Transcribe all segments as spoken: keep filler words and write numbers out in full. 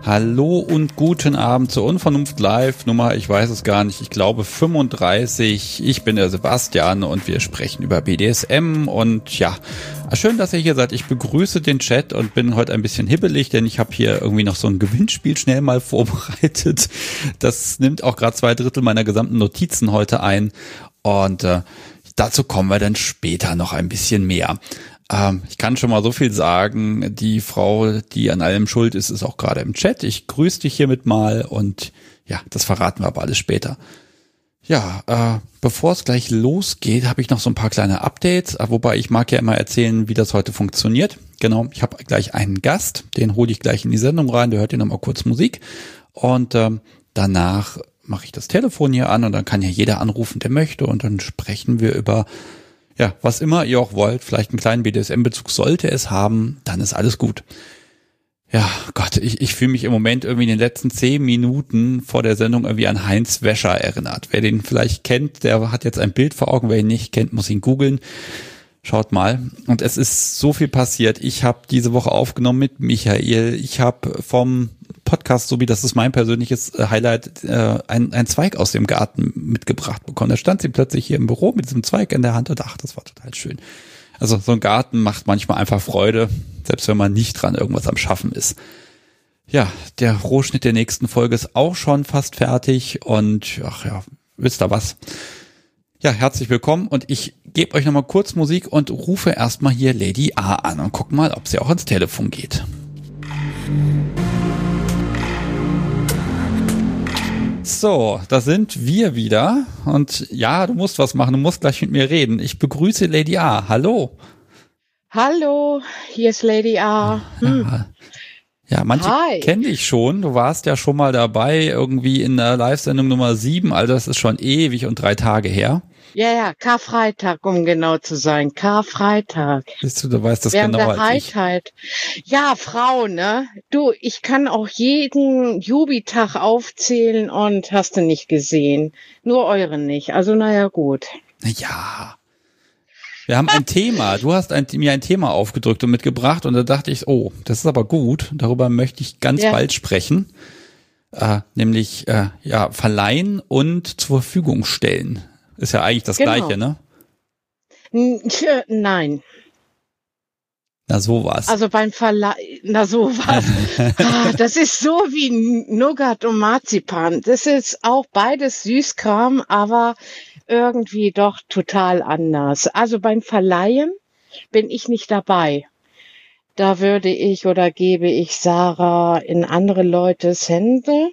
Hallo und guten Abend zur Unvernunft Live Nummer, ich weiß es gar nicht, ich glaube fünfunddreißig. Ich bin der Sebastian und wir sprechen über B D S M und ja, schön, dass ihr hier seid. Ich begrüße den Chat und bin heute ein bisschen hibbelig, denn ich habe hier irgendwie noch so ein Gewinnspiel schnell mal vorbereitet. Das nimmt auch gerade zwei Drittel meiner gesamten Notizen heute ein und äh, dazu kommen wir dann später noch ein bisschen mehr. Ähm, ich kann schon mal so viel sagen, die Frau, die an allem schuld ist, ist auch gerade im Chat. Ich grüße dich hiermit mal und ja, das verraten wir aber alles später. Ja, äh, bevor es gleich losgeht, habe ich noch so ein paar kleine Updates, wobei ich mag ja immer erzählen, wie das heute funktioniert. Genau, ich habe gleich einen Gast, den hole ich gleich in die Sendung rein, der hört ihr nochmal kurz Musik und ähm, danach mache ich das Telefon hier an und dann kann ja jeder anrufen, der möchte und dann sprechen wir über ja, was immer ihr auch wollt, vielleicht einen kleinen B D S M-Bezug sollte es haben, dann ist alles gut. Ja, Gott, ich, ich fühle mich im Moment irgendwie in den letzten zehn Minuten vor der Sendung irgendwie an Heinz Wäscher erinnert. Wer den vielleicht kennt, der hat jetzt ein Bild vor Augen, wer ihn nicht kennt, muss ihn googeln. Schaut mal. Und es ist so viel passiert. Ich habe diese Woche aufgenommen mit Michael. Ich habe vom Podcast, so wie das ist mein persönliches Highlight, äh, ein, ein Zweig aus dem Garten mitgebracht bekommen. Da stand sie plötzlich hier im Büro mit diesem Zweig in der Hand und ach, das war total schön. Also so ein Garten macht manchmal einfach Freude, selbst wenn man nicht dran irgendwas am Schaffen ist. Ja, der Rohschnitt der nächsten Folge ist auch schon fast fertig und ach ja, wisst ihr was? Ja, herzlich willkommen und ich gebe euch nochmal kurz Musik und rufe erstmal hier Lady A an und guck mal, ob sie auch ans Telefon geht. So, da sind wir wieder und ja, du musst was machen, du musst gleich mit mir reden. Ich begrüße Lady A. Hallo. Hallo, hier ist Lady A. Hm. Ja, ja, manche Hi. kennen dich schon. Du warst ja schon mal dabei, irgendwie in der Live-Sendung Nummer sieben, also das ist schon ewig und drei Tage her. Ja, ja, Karfreitag, um genau zu sein. Karfreitag. Siehst du, du weißt das Während genauer der als ich. Heitheit. Ja, Frau, ne? Du, ich kann auch jeden Jubitag aufzählen und hast du nicht gesehen. Nur eure nicht. Also, naja, gut. Ja. Wir haben ein Thema. Du hast ein, mir ein Thema aufgedrückt und mitgebracht und da dachte ich, oh, das ist aber gut. Darüber möchte ich ganz Ja. bald sprechen. Äh, nämlich, äh, ja, verleihen und zur Verfügung stellen. Ist ja eigentlich das Genau. Gleiche, ne? N- tja, Nein. Na, sowas. Also beim Verleih, na sowas. Ah, das ist so wie Nougat und Marzipan. Das ist auch beides Süßkram, aber irgendwie doch total anders. Also beim Verleihen bin ich nicht dabei. Da würde ich oder gebe ich Sarah in andere Leutes Hände.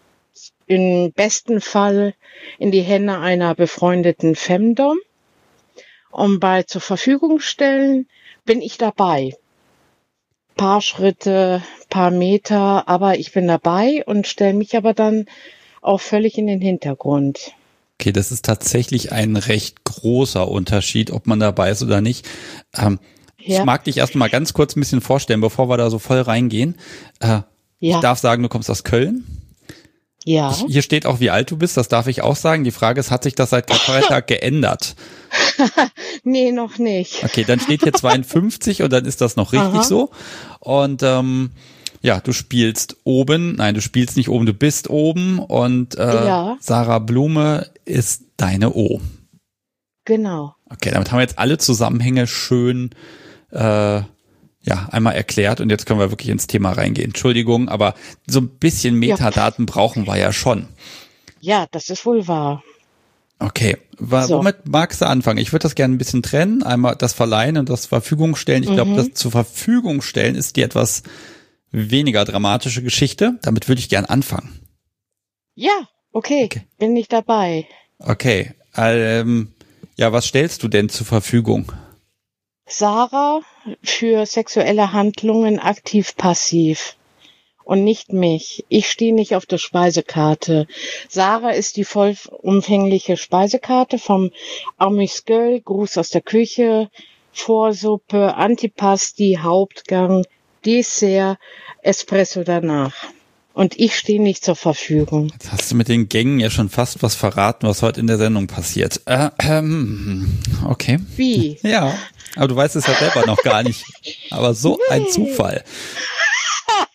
Im besten Fall in die Hände einer befreundeten Femdom. Und bei zur Verfügung stellen bin ich dabei. Paar Schritte, paar Meter, aber ich bin dabei und stelle mich aber dann auch völlig in den Hintergrund. Okay, das ist tatsächlich ein recht großer Unterschied, ob man dabei ist oder nicht. Ähm, Ja. Ich mag dich erst mal ganz kurz ein bisschen vorstellen, bevor wir da so voll reingehen. Äh, Ich Ja, darf sagen, du kommst aus Köln. ja. Ich, hier steht auch, wie alt du bist, das darf ich auch sagen. Die Frage ist, hat sich das seit Karfreitag geändert? Nee, noch nicht. Okay, dann steht hier zweiundfünfzig und dann ist das noch richtig Aha. so. Und ähm, ja, du spielst oben, nein, du spielst nicht oben, du bist oben und äh, Ja. Sarah Blume ist deine O. Genau. Okay, damit haben wir jetzt alle Zusammenhänge schön äh, ja einmal erklärt und jetzt können wir wirklich ins Thema reingehen. Entschuldigung, aber so ein bisschen Metadaten brauchen wir ja schon. Ja, das ist wohl wahr. Okay, wa- So. womit magst du anfangen? Ich würde das gerne ein bisschen trennen. Einmal das Verleihen und das Verfügung stellen. Ich glaube, Mhm. das zur Verfügung stellen ist die etwas weniger dramatische Geschichte. Damit würde ich gern anfangen. Ja, okay, Okay. bin ich dabei. Okay, ähm, ja, was stellst du denn zur Verfügung? Sarah für sexuelle Handlungen aktiv-passiv. Und nicht mich. Ich stehe nicht auf der Speisekarte. Sarah ist die vollumfängliche Speisekarte vom Amüsgöl, Gruß aus der Küche, Vorsuppe, Antipasti, Hauptgang, Dessert, Espresso danach. Und ich stehe nicht zur Verfügung. Jetzt hast du mit den Gängen ja schon fast was verraten, was heute in der Sendung passiert. Äh, ähm, okay. Wie? Ja, aber du weißt es ja selber noch gar nicht. Aber so ein Nee. Zufall.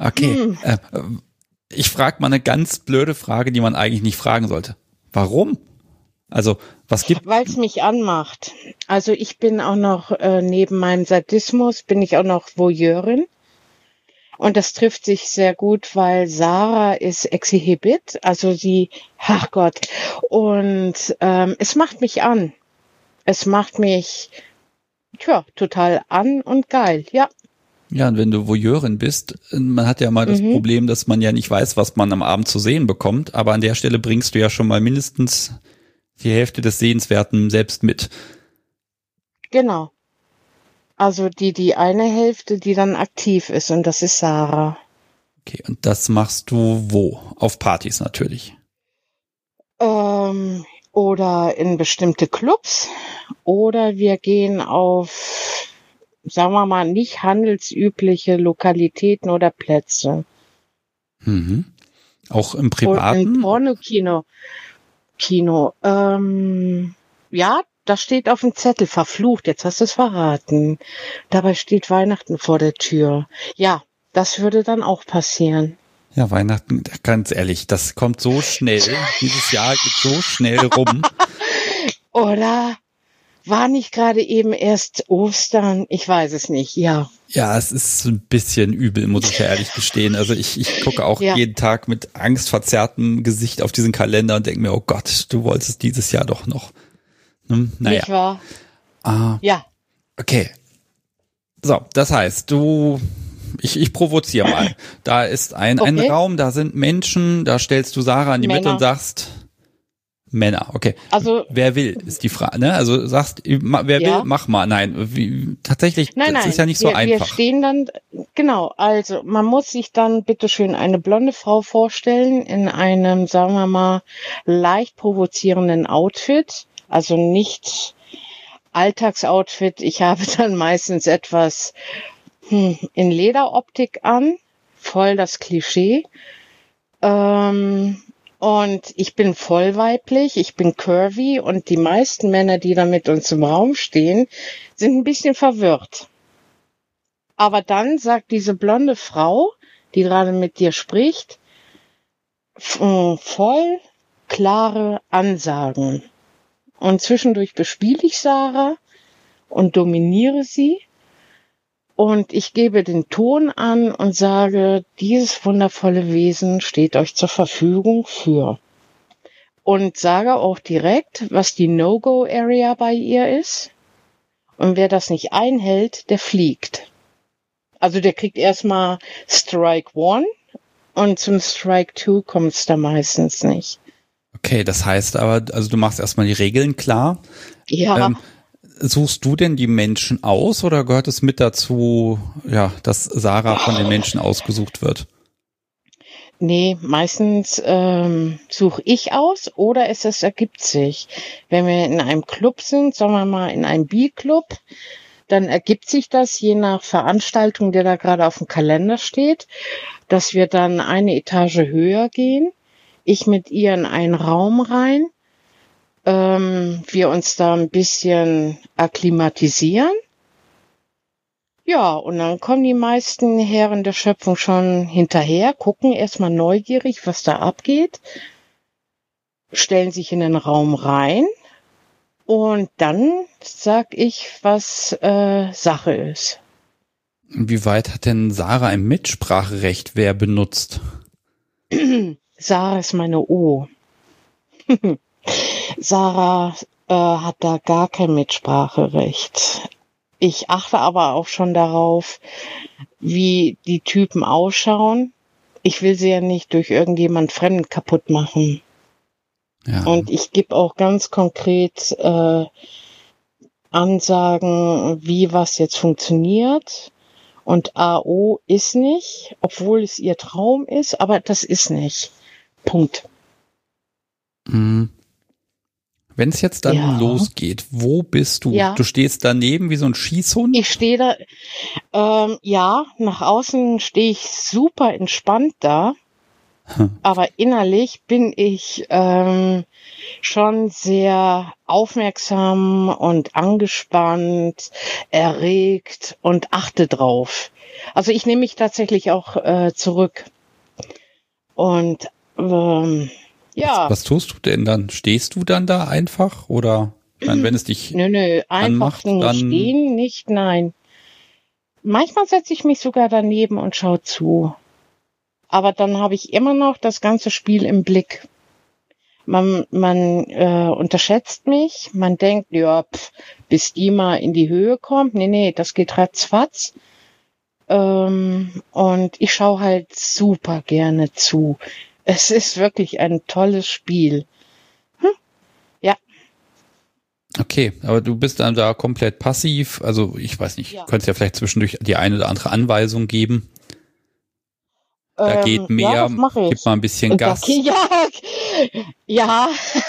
Okay. Hm. Äh, ich frage mal eine ganz blöde Frage, die man eigentlich nicht fragen sollte. Warum? Also, was gibt... Weil es mich anmacht. Also ich bin auch noch, äh, neben meinem Sadismus, bin ich auch noch Voyeurin. Und das trifft sich sehr gut, weil Sarah ist Exhibit, also sie, ach Gott, und ähm, es macht mich an. Es macht mich, tja, total an und geil, ja. Ja, und wenn du Voyeurin bist, man hat ja mal das Mhm. Problem, dass man ja nicht weiß, was man am Abend zu sehen bekommt, aber an der Stelle bringst du ja schon mal mindestens die Hälfte des Sehenswerten selbst mit. Genau. Also die, die eine Hälfte, die dann aktiv ist, und das ist Sarah. Okay, und das machst du wo? Auf Partys natürlich. Ähm, oder in bestimmte Clubs, oder wir gehen auf, sagen wir mal, nicht handelsübliche Lokalitäten oder Plätze. Mhm. Auch im Und im Privaten? Pornokino. Kino. Ähm, ja, das steht auf dem Zettel, verflucht, jetzt hast du es verraten. Dabei steht Weihnachten vor der Tür. Ja, das würde dann auch passieren. Ja, Weihnachten, ganz ehrlich, das kommt so schnell. Dieses Jahr geht so schnell rum. Oder war nicht gerade eben erst Ostern? Ich weiß es nicht, ja. Ja, es ist ein bisschen übel, muss ich ja ehrlich gestehen. Also ich, ich gucke auch Ja. jeden Tag mit angstverzerrtem Gesicht auf diesen Kalender und denke mir, oh Gott, du wolltest dieses Jahr doch noch. Hm, naja. Nicht wahr? Ah, Ja. okay. So, das heißt, du, ich, ich provoziere mal. Da ist ein, ein Okay. Raum, da sind Menschen, da stellst du Sarah in die Mitte Männer. und sagst, Männer, okay. Also, Wer will, ist die Frage, ne? Also sagst, ma- wer Ja. will, mach mal. Nein, wie, tatsächlich, nein, das nein. ist ja nicht so wir, einfach. Wir stehen dann, genau, also man muss sich dann bitteschön eine blonde Frau vorstellen in einem, sagen wir mal, leicht provozierenden Outfit. Also nicht Alltagsoutfit. Ich habe dann meistens etwas hm, in Lederoptik an. Voll das Klischee. Ähm, und ich bin voll weiblich, ich bin curvy, und die meisten Männer, die da mit uns im Raum stehen, sind ein bisschen verwirrt. Aber dann sagt diese blonde Frau, die gerade mit dir spricht, f- äh, voll klare Ansagen. Und zwischendurch bespiele ich Sarah und dominiere sie. Und ich gebe den Ton an und sage, dieses wundervolle Wesen steht euch zur Verfügung für. Und sage auch direkt, was die No-Go-Area bei ihr ist. Und wer das nicht einhält, der fliegt. Also der kriegt erstmal Strike One, und zum Strike Two kommt es da meistens nicht. Okay, das heißt aber, also du machst erstmal die Regeln klar. Ja. Ähm, suchst du denn die Menschen aus oder gehört es mit dazu, ja, dass Sarah von den Menschen ausgesucht wird? Nee, meistens ähm, suche ich aus, oder es, es ergibt sich. Wenn wir in einem Club sind, sagen wir mal in einem B-Club, dann ergibt sich das je nach Veranstaltung, der da gerade auf dem Kalender steht, dass wir dann eine Etage höher gehen, ich mit ihr in einen Raum rein, ähm, wir uns da ein bisschen akklimatisieren. Ja, und dann kommen die meisten Herren der Schöpfung schon hinterher, gucken erstmal neugierig, was da abgeht, stellen sich in den Raum rein, und dann sag ich, was äh, Sache ist. Inwieweit hat denn Sarah ein Mitspracherecht, wer benutzt? Sarah ist meine O. Sarah äh, hat da gar kein Mitspracherecht. Ich achte aber auch schon darauf, wie die Typen ausschauen. Ich will sie ja nicht durch irgendjemand Fremden kaputt machen. Ja. Und ich gebe auch ganz konkret äh, Ansagen, wie was jetzt funktioniert. Und A O ist nicht, obwohl es ihr Traum ist, aber das ist nicht. Punkt. Mhm. Wenn es jetzt dann Ja. losgeht, wo bist du? Ja. Du stehst daneben wie so ein Schießhund? Ich stehe da, ähm, ja, nach außen stehe ich super entspannt da. Aber innerlich bin ich ähm, schon sehr aufmerksam und angespannt, erregt und achte drauf. Also ich nehme mich tatsächlich auch äh, zurück. Und ähm, ja. Was, was tust du denn dann? Stehst du dann da einfach? Oder ich meine, wenn es dich Nö, nö, einfach anmacht, nur dann stehen, nicht, nein. Manchmal setze ich mich sogar daneben und schaue zu. Aber dann habe ich immer noch das ganze Spiel im Blick. Man, man äh, unterschätzt mich, man denkt, ja, pf, bis die mal in die Höhe kommt. Nee, nee, das geht ratzfatz. Ähm, und ich schaue halt super gerne zu. Es ist wirklich ein tolles Spiel. Hm? Ja. okay, aber du bist dann da komplett passiv. Also ich weiß nicht, Ja. könntest ja vielleicht zwischendurch die eine oder andere Anweisung geben. Da Ähm, geht mehr, ja, das mache ich. gib mal ein bisschen Gas. Da, ja, ja.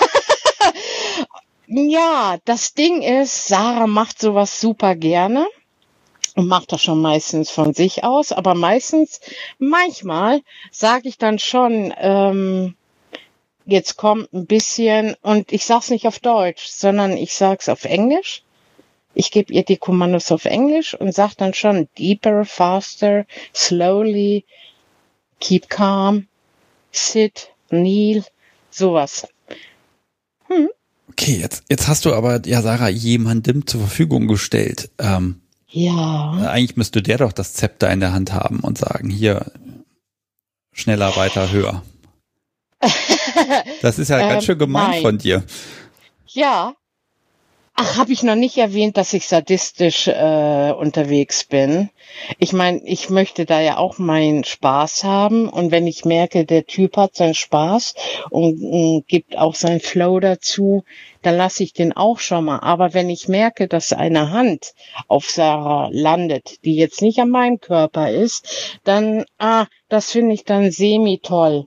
Ja, das Ding ist, Sarah macht sowas super gerne und macht das schon meistens von sich aus, aber meistens, manchmal sage ich dann schon, ähm, jetzt kommt ein bisschen, und ich sag's nicht auf Deutsch, sondern ich sag's auf Englisch. Ich gebe ihr die Kommandos auf Englisch und sag dann schon deeper, faster, slowly, keep calm, sit, kneel, sowas. Hm. Okay, jetzt, jetzt hast du aber, ja, Sarah, jemandem zur Verfügung gestellt. Ähm, Ja. eigentlich müsste der doch das Zepter in der Hand haben und sagen, hier, schneller, weiter, höher. Das ist ja ähm, ganz schön gemein nein. von dir. Ja. Ach, habe ich noch nicht erwähnt, dass ich sadistisch äh, unterwegs bin. Ich meine, ich möchte da ja auch meinen Spaß haben, und wenn ich merke, der Typ hat seinen Spaß und, und gibt auch seinen Flow dazu, dann lasse ich den auch schon mal. Aber wenn ich merke, dass eine Hand auf Sarah landet, die jetzt nicht an meinem Körper ist, dann, ah, das finde ich dann semi-toll.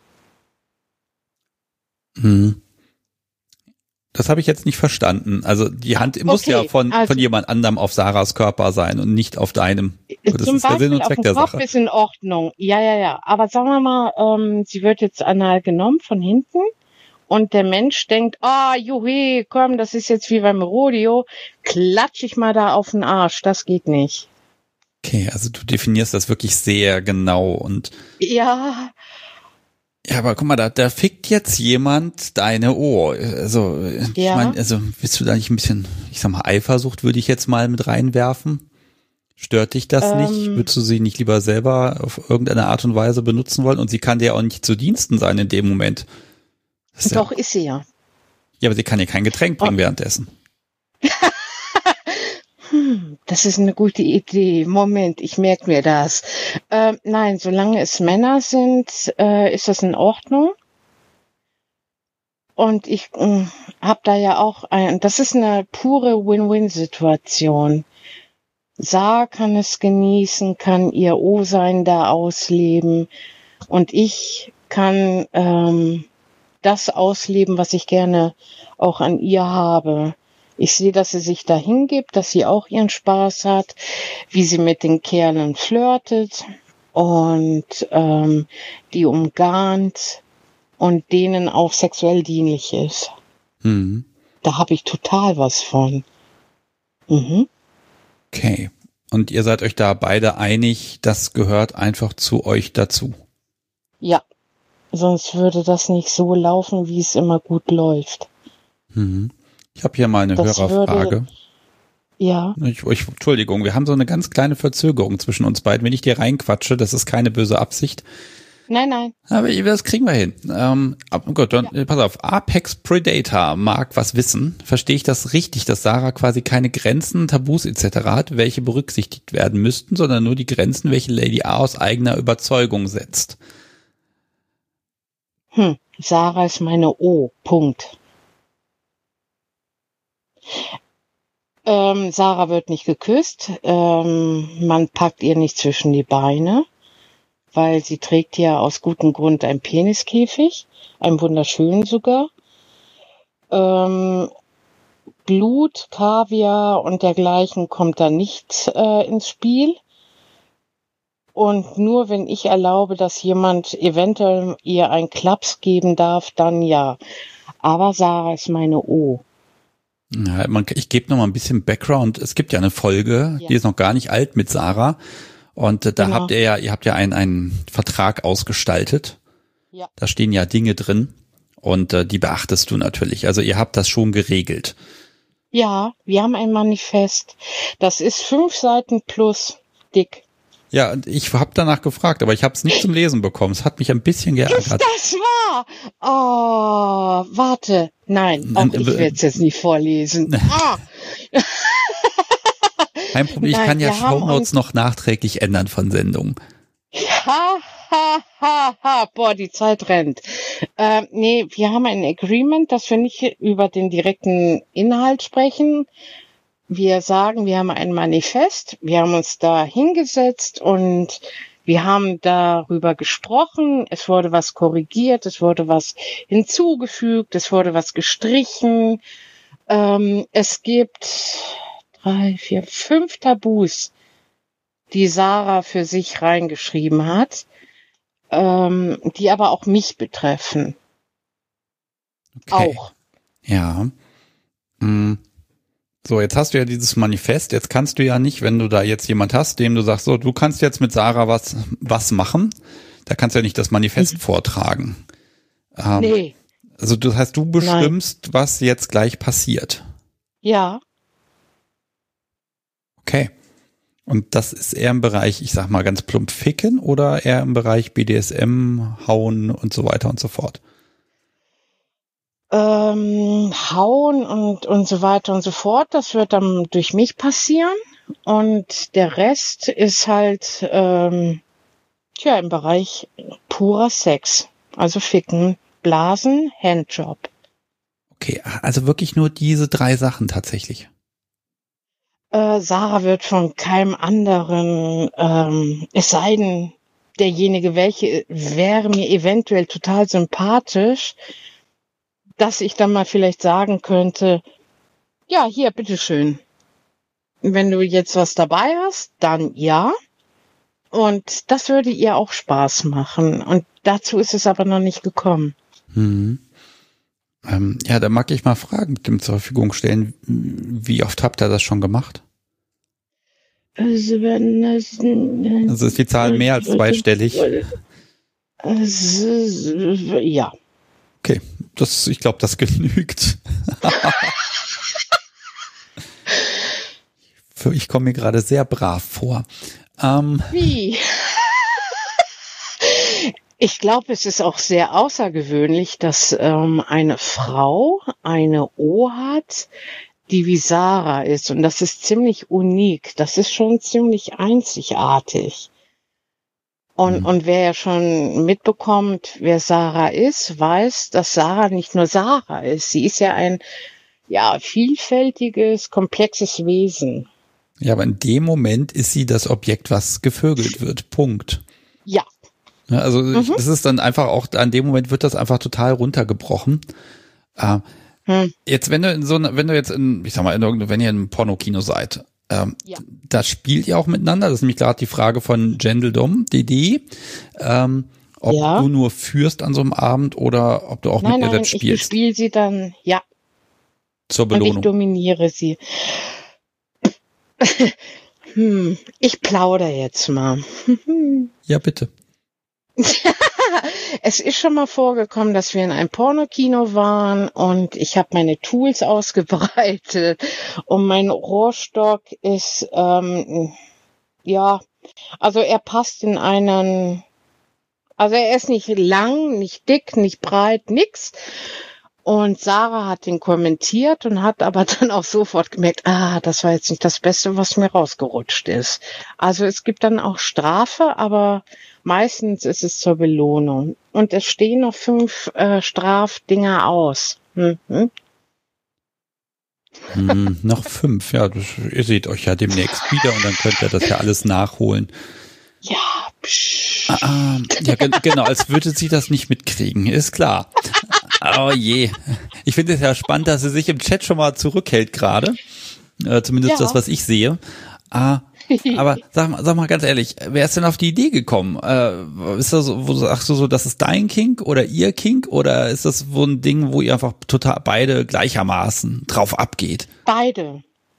Hm. Das habe ich jetzt nicht verstanden. Also die Hand muss Okay, ja von, also- von jemand anderem auf Sarahs Körper sein und nicht auf deinem. Das Zum ist der Beispiel Sinn und auf Zweck dem der Kopf Sache. ist in Ordnung. Ja, ja, ja. Aber sagen wir mal, ähm, sie wird jetzt anal genommen von hinten und der Mensch denkt, ah, juhe, komm, das ist jetzt wie beim Rodeo, klatsch ich mal da auf den Arsch. Das geht nicht. Okay, also du definierst das wirklich sehr genau und Ja, ja, aber guck mal, da, da fickt jetzt jemand deine Ohr. Also, ich Ja. meine, also willst du da nicht ein bisschen, ich sag mal, Eifersucht würde ich jetzt mal mit reinwerfen? Stört dich das Ähm. nicht? Würdest du sie nicht lieber selber auf irgendeine Art und Weise benutzen wollen? Und sie kann dir auch nicht zu Diensten sein in dem Moment. Das ist doch ja, ist sie ja. ja, aber sie kann dir kein Getränk bringen Oh. währenddessen. Hm, das ist eine gute Idee. Moment, ich merke mir das. Ähm, nein, solange es Männer sind, äh, ist das in Ordnung. Und ich äh, habe da ja auch ein, das ist eine pure Win-Win-Situation. Sarah kann es genießen, kann ihr O-Sein da ausleben, und ich kann ähm, das ausleben, was ich gerne auch an ihr habe. Ich sehe, dass sie sich da hingibt, dass sie auch ihren Spaß hat, wie sie mit den Kerlen flirtet und ähm, die umgarnt und denen auch sexuell dienlich ist. Mhm. Da habe ich total was von. Mhm. Okay. Und ihr seid euch da beide einig, das gehört einfach zu euch dazu. Ja, sonst würde das nicht so laufen, wie es immer gut läuft. Mhm. Ich habe hier mal eine Das Hörerfrage. würde- Ja, Ich, ich, Entschuldigung, wir haben so eine ganz kleine Verzögerung zwischen uns beiden. Wenn ich dir reinquatsche, das ist keine böse Absicht. nein, nein. Aber das kriegen wir hin. Ähm, oh Gott, dann, ja. Pass auf. Apex Predator mag was wissen. Verstehe ich das richtig, dass Sarah quasi keine Grenzen, Tabus et cetera hat, welche berücksichtigt werden müssten, sondern nur die Grenzen, welche Lady A aus eigener Überzeugung setzt? Hm, Sarah ist meine O. Punkt. Ähm, Sarah wird nicht geküsst. Ähm, man packt ihr nicht zwischen die Beine, weil sie trägt ja aus gutem Grund einen Peniskäfig, einen wunderschönen sogar. Ähm, Blut, Kaviar und dergleichen kommt da nicht äh, ins Spiel. Und nur wenn ich erlaube, dass jemand eventuell ihr einen Klaps geben darf, dann ja. Aber Sarah ist meine O. Ja, man, ich gebe noch mal ein bisschen Background. Es gibt ja eine Folge, ja. die ist noch gar nicht alt mit Sarah. Und äh, da genau. habt ihr ja, ihr habt ja einen, einen Vertrag ausgestaltet. Ja. Da stehen ja Dinge drin. Und äh, die beachtest du natürlich. Also ihr habt das schon geregelt. Ja, wir haben ein Manifest. Das ist fünf Seiten plus dick. Ja, und ich habe danach gefragt, aber ich habe es nicht zum Lesen bekommen. Es hat mich ein bisschen geärgert. Ist das wahr? Oh, warte. Nein, auch ich werde es jetzt nicht vorlesen. Ah. Kein Problem, ich Nein, kann ja Shownotes noch nachträglich ändern von Sendungen. Ha, ha, ha, ha. Boah, die Zeit rennt. Äh, nee, wir haben ein Agreement, dass wir nicht über den direkten Inhalt sprechen. Wir sagen, wir haben ein Manifest, wir haben uns da hingesetzt und wir haben darüber gesprochen. Es wurde was korrigiert, es wurde was hinzugefügt, es wurde was gestrichen. Ähm, es gibt drei, vier, fünf Tabus, die Sarah für sich reingeschrieben hat, ähm, die aber auch mich betreffen. Okay. Auch. Ja. Hm. So, jetzt hast du ja dieses Manifest. Jetzt kannst du ja nicht, wenn du da jetzt jemand hast, dem du sagst, so, du kannst jetzt mit Sarah was was machen. Da kannst du ja nicht das Manifest mhm. vortragen. Ähm, nee. Also das heißt, du bestimmst, Nein. was jetzt gleich passiert. Ja. Okay. Und das ist eher im Bereich, ich sag mal ganz plump ficken oder eher im Bereich B D S M, hauen und so weiter und so fort? Ähm, hauen und, und so weiter und so fort, das wird dann durch mich passieren. Und der Rest ist halt, ähm, tja, im Bereich purer Sex. Also Ficken, Blasen, Handjob. Okay, also wirklich nur diese drei Sachen tatsächlich. Äh, Sarah wird von keinem anderen, ähm, es sei denn, derjenige, welche wäre mir eventuell total sympathisch, dass ich dann mal vielleicht sagen könnte, ja, hier, bitteschön. Wenn du jetzt was dabei hast, dann ja. Und das würde ihr auch Spaß machen. Und dazu ist es aber noch nicht gekommen. Hm. Ähm, ja, da mag ich mal Fragen mit dem zur Verfügung stellen. Wie oft habt ihr das schon gemacht? Also, wenn es, also ist die Zahl mehr als zweistellig? Also, ja. Okay, das, ich glaube, das genügt. Ich komme mir gerade sehr brav vor. Ähm, Wie? Ich glaube, es ist auch sehr außergewöhnlich, dass ähm, eine Frau eine O hat, die wie Sarah ist. Und das ist ziemlich unik. Das ist schon ziemlich einzigartig. Und, mhm. und wer ja schon mitbekommt, wer Sarah ist, weiß, dass Sarah nicht nur Sarah ist. Sie ist ja ein, ja, vielfältiges, komplexes Wesen. Ja, aber in dem Moment ist sie das Objekt, was gevögelt wird. Punkt. Ja. Ja, also mhm. das ist dann einfach auch, an dem Moment wird das einfach total runtergebrochen. Äh, hm. Jetzt, wenn du in so eine, wenn du jetzt in, ich sag mal, in irgendeinem, wenn ihr in einem Pornokino seid, ähm, ja. da spielt ihr auch miteinander. Das ist nämlich gerade die Frage von Gendeldom, D D, ähm, ob ja. du nur führst an so einem Abend oder ob du auch nein, mit ihr nein, das spielst. Ich bespiele sie dann, ja. Zur Belohnung. Und ich dominiere sie. hm, ich plaudere jetzt mal. Ja, bitte. Es ist schon mal vorgekommen, dass wir in einem Pornokino waren und ich habe meine Tools ausgebreitet und mein Rohrstock ist, ähm, ja, also er passt in einen, also er ist nicht lang, nicht dick, nicht breit, nix. Und Sarah hat ihn kommentiert und hat aber dann auch sofort gemerkt, ah, das war jetzt nicht das Beste, was mir rausgerutscht ist. Also es gibt dann auch Strafe, aber meistens ist es zur Belohnung. Und es stehen noch fünf äh, Strafdinger aus. Hm, hm? Hm, noch fünf, ja. Das, ihr seht euch ja demnächst wieder und dann könnt ihr das ja alles nachholen. Ja, psch. Ah, ah, ja, ge- genau, als würde sie das nicht mitkriegen, ist klar. Oh je. Ich finde es ja spannend, dass sie sich im Chat schon mal zurückhält gerade. Äh, zumindest ja. das, was ich sehe. Ah, Aber sag mal, sag mal ganz ehrlich, wer ist denn auf die Idee gekommen? Äh, ist das so, wo sagst du so, das ist dein Kink oder ihr Kink oder ist das so ein Ding, wo ihr einfach total beide gleichermaßen drauf abgeht? Beide.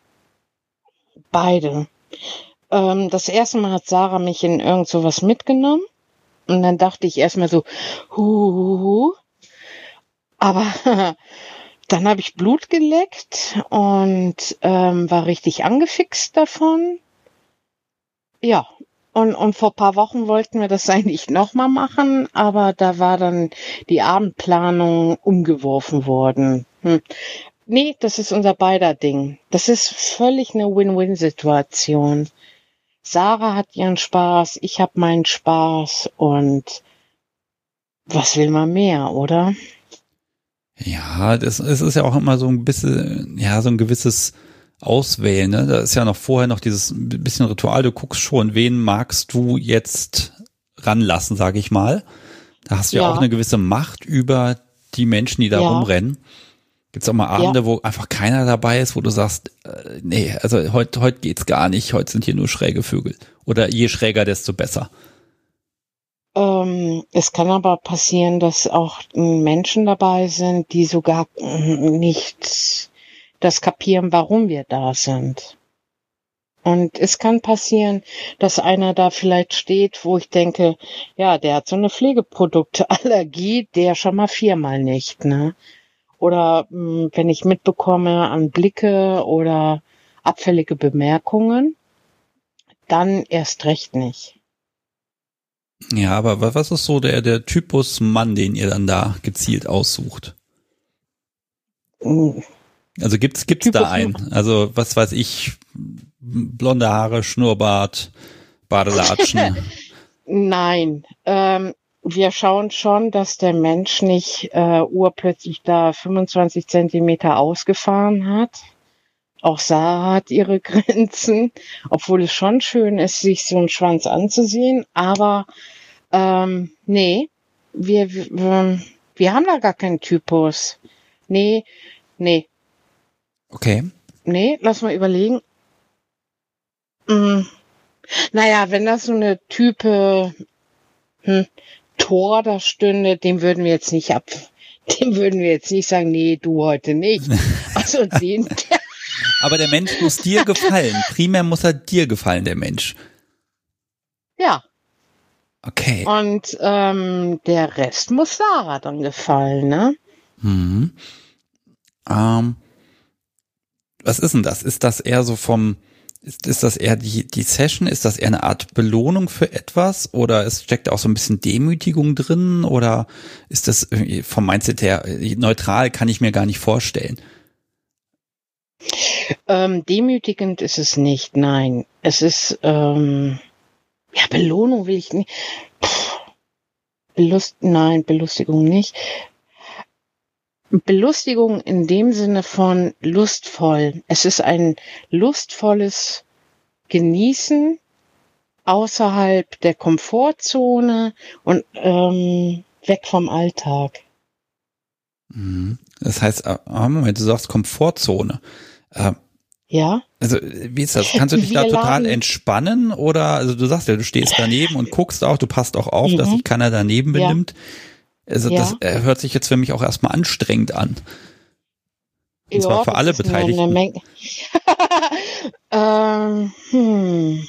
Beide. Ähm, das erste Mal hat Sarah mich in irgend sowas mitgenommen und dann dachte ich erstmal so, huhuhu. Aber dann habe ich Blut geleckt und ähm, war richtig angefixt davon. Ja, und, und vor paar Wochen wollten wir das eigentlich nochmal machen, aber da war dann die Abendplanung umgeworfen worden. Hm. Nee, das ist unser beider Ding. Das ist völlig eine Win-Win-Situation. Sarah hat ihren Spaß, ich habe meinen Spaß und was will man mehr, oder? Ja, das, es ist ja auch immer so ein bisschen, ja, so ein gewisses Auswählen, ne? Da ist ja noch vorher noch dieses bisschen Ritual, du guckst schon, wen magst du jetzt ranlassen, sage ich mal. Da hast du ja, ja auch eine gewisse Macht über die Menschen, die da ja. rumrennen. Gibt's auch mal Abende, ja. wo einfach keiner dabei ist, wo du sagst, äh, nee, also heute heute geht's gar nicht, heute sind hier nur schräge Vögel. Oder je schräger, desto besser. Ähm, es kann aber passieren, dass auch Menschen dabei sind, die sogar nicht das kapieren, warum wir da sind. Und es kann passieren, dass einer da vielleicht steht, wo ich denke, ja, der hat so eine Pflegeprodukteallergie, der schon mal viermal nicht, ne? Oder mh, wenn ich mitbekomme an Blicke oder abfällige Bemerkungen, dann erst recht nicht. Ja, aber was ist so der, der Typus Mann, den ihr dann da gezielt aussucht? Mhm. Also gibt's gibt's Typus da einen? Also was weiß ich, blonde Haare, Schnurrbart, Badelatschen? Nein, ähm, wir schauen schon, dass der Mensch nicht äh, urplötzlich da fünfundzwanzig Zentimeter ausgefahren hat. Auch Sarah hat ihre Grenzen, obwohl es schon schön ist, sich so einen Schwanz anzusehen. Aber ähm, nee, wir, wir, wir haben da gar keinen Typus. Nee, nee. Okay. Nee, lass mal überlegen. Hm. Naja, wenn das so eine Type hm, Tor da stünde, dem würden wir jetzt nicht ab, dem würden wir jetzt nicht sagen, nee, du heute nicht. Also den. Aber der Mensch muss dir gefallen. Primär muss er dir gefallen, der Mensch. Ja. Okay. Und ähm, der Rest muss Sarah dann gefallen, ne? Mhm. Ähm. Was ist denn das? Ist das eher so vom, ist, ist das eher die, die Session? Ist das eher eine Art Belohnung für etwas? Oder es steckt auch so ein bisschen Demütigung drin? Oder ist das vom Mindset her neutral? Kann ich mir gar nicht vorstellen. Ähm, demütigend ist es nicht, nein. Es ist, ähm, ja, Belohnung will ich nicht. Pff, Belust, nein, Belustigung nicht. Belustigung in dem Sinne von lustvoll. Es ist ein lustvolles Genießen außerhalb der Komfortzone und ähm, weg vom Alltag. Das heißt, Moment, du sagst Komfortzone. Äh, ja. Also wie ist das? Kannst du dich Wir da total laden. entspannen oder, also du sagst ja, du stehst daneben und guckst auch, du passt auch auf, mhm. dass sich keiner daneben benimmt. Ja. Also ja. das äh, hört sich jetzt für mich auch erstmal anstrengend an. Und ja, zwar für alle Beteiligten. Eine Menge. ähm, hm.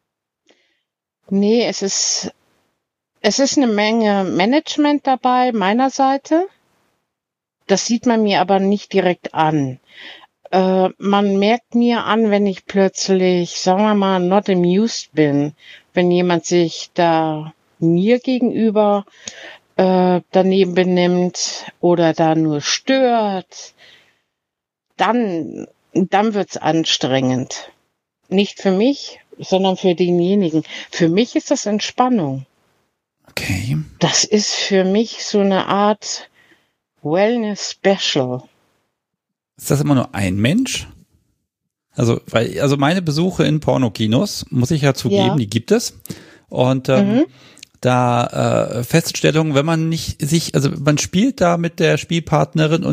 Nee, es ist, es ist eine Menge Management dabei, meiner Seite. Das sieht man mir aber nicht direkt an. Äh, man merkt mir an, wenn ich plötzlich, sagen wir mal, not amused bin, wenn jemand sich da mir gegenüber äh, daneben benimmt oder da nur stört, dann, dann wird's anstrengend. Nicht für mich, sondern für denjenigen. Für mich ist das Entspannung. Okay. Das ist für mich so eine Art Wellness Special. Ist das immer nur ein Mensch? Also, weil, also meine Besuche in Pornokinos, muss ich ja zugeben, ja. die gibt es. Und ähm, mhm. da äh, Feststellung, wenn man nicht sich, also man spielt da mit der Spielpartnerin und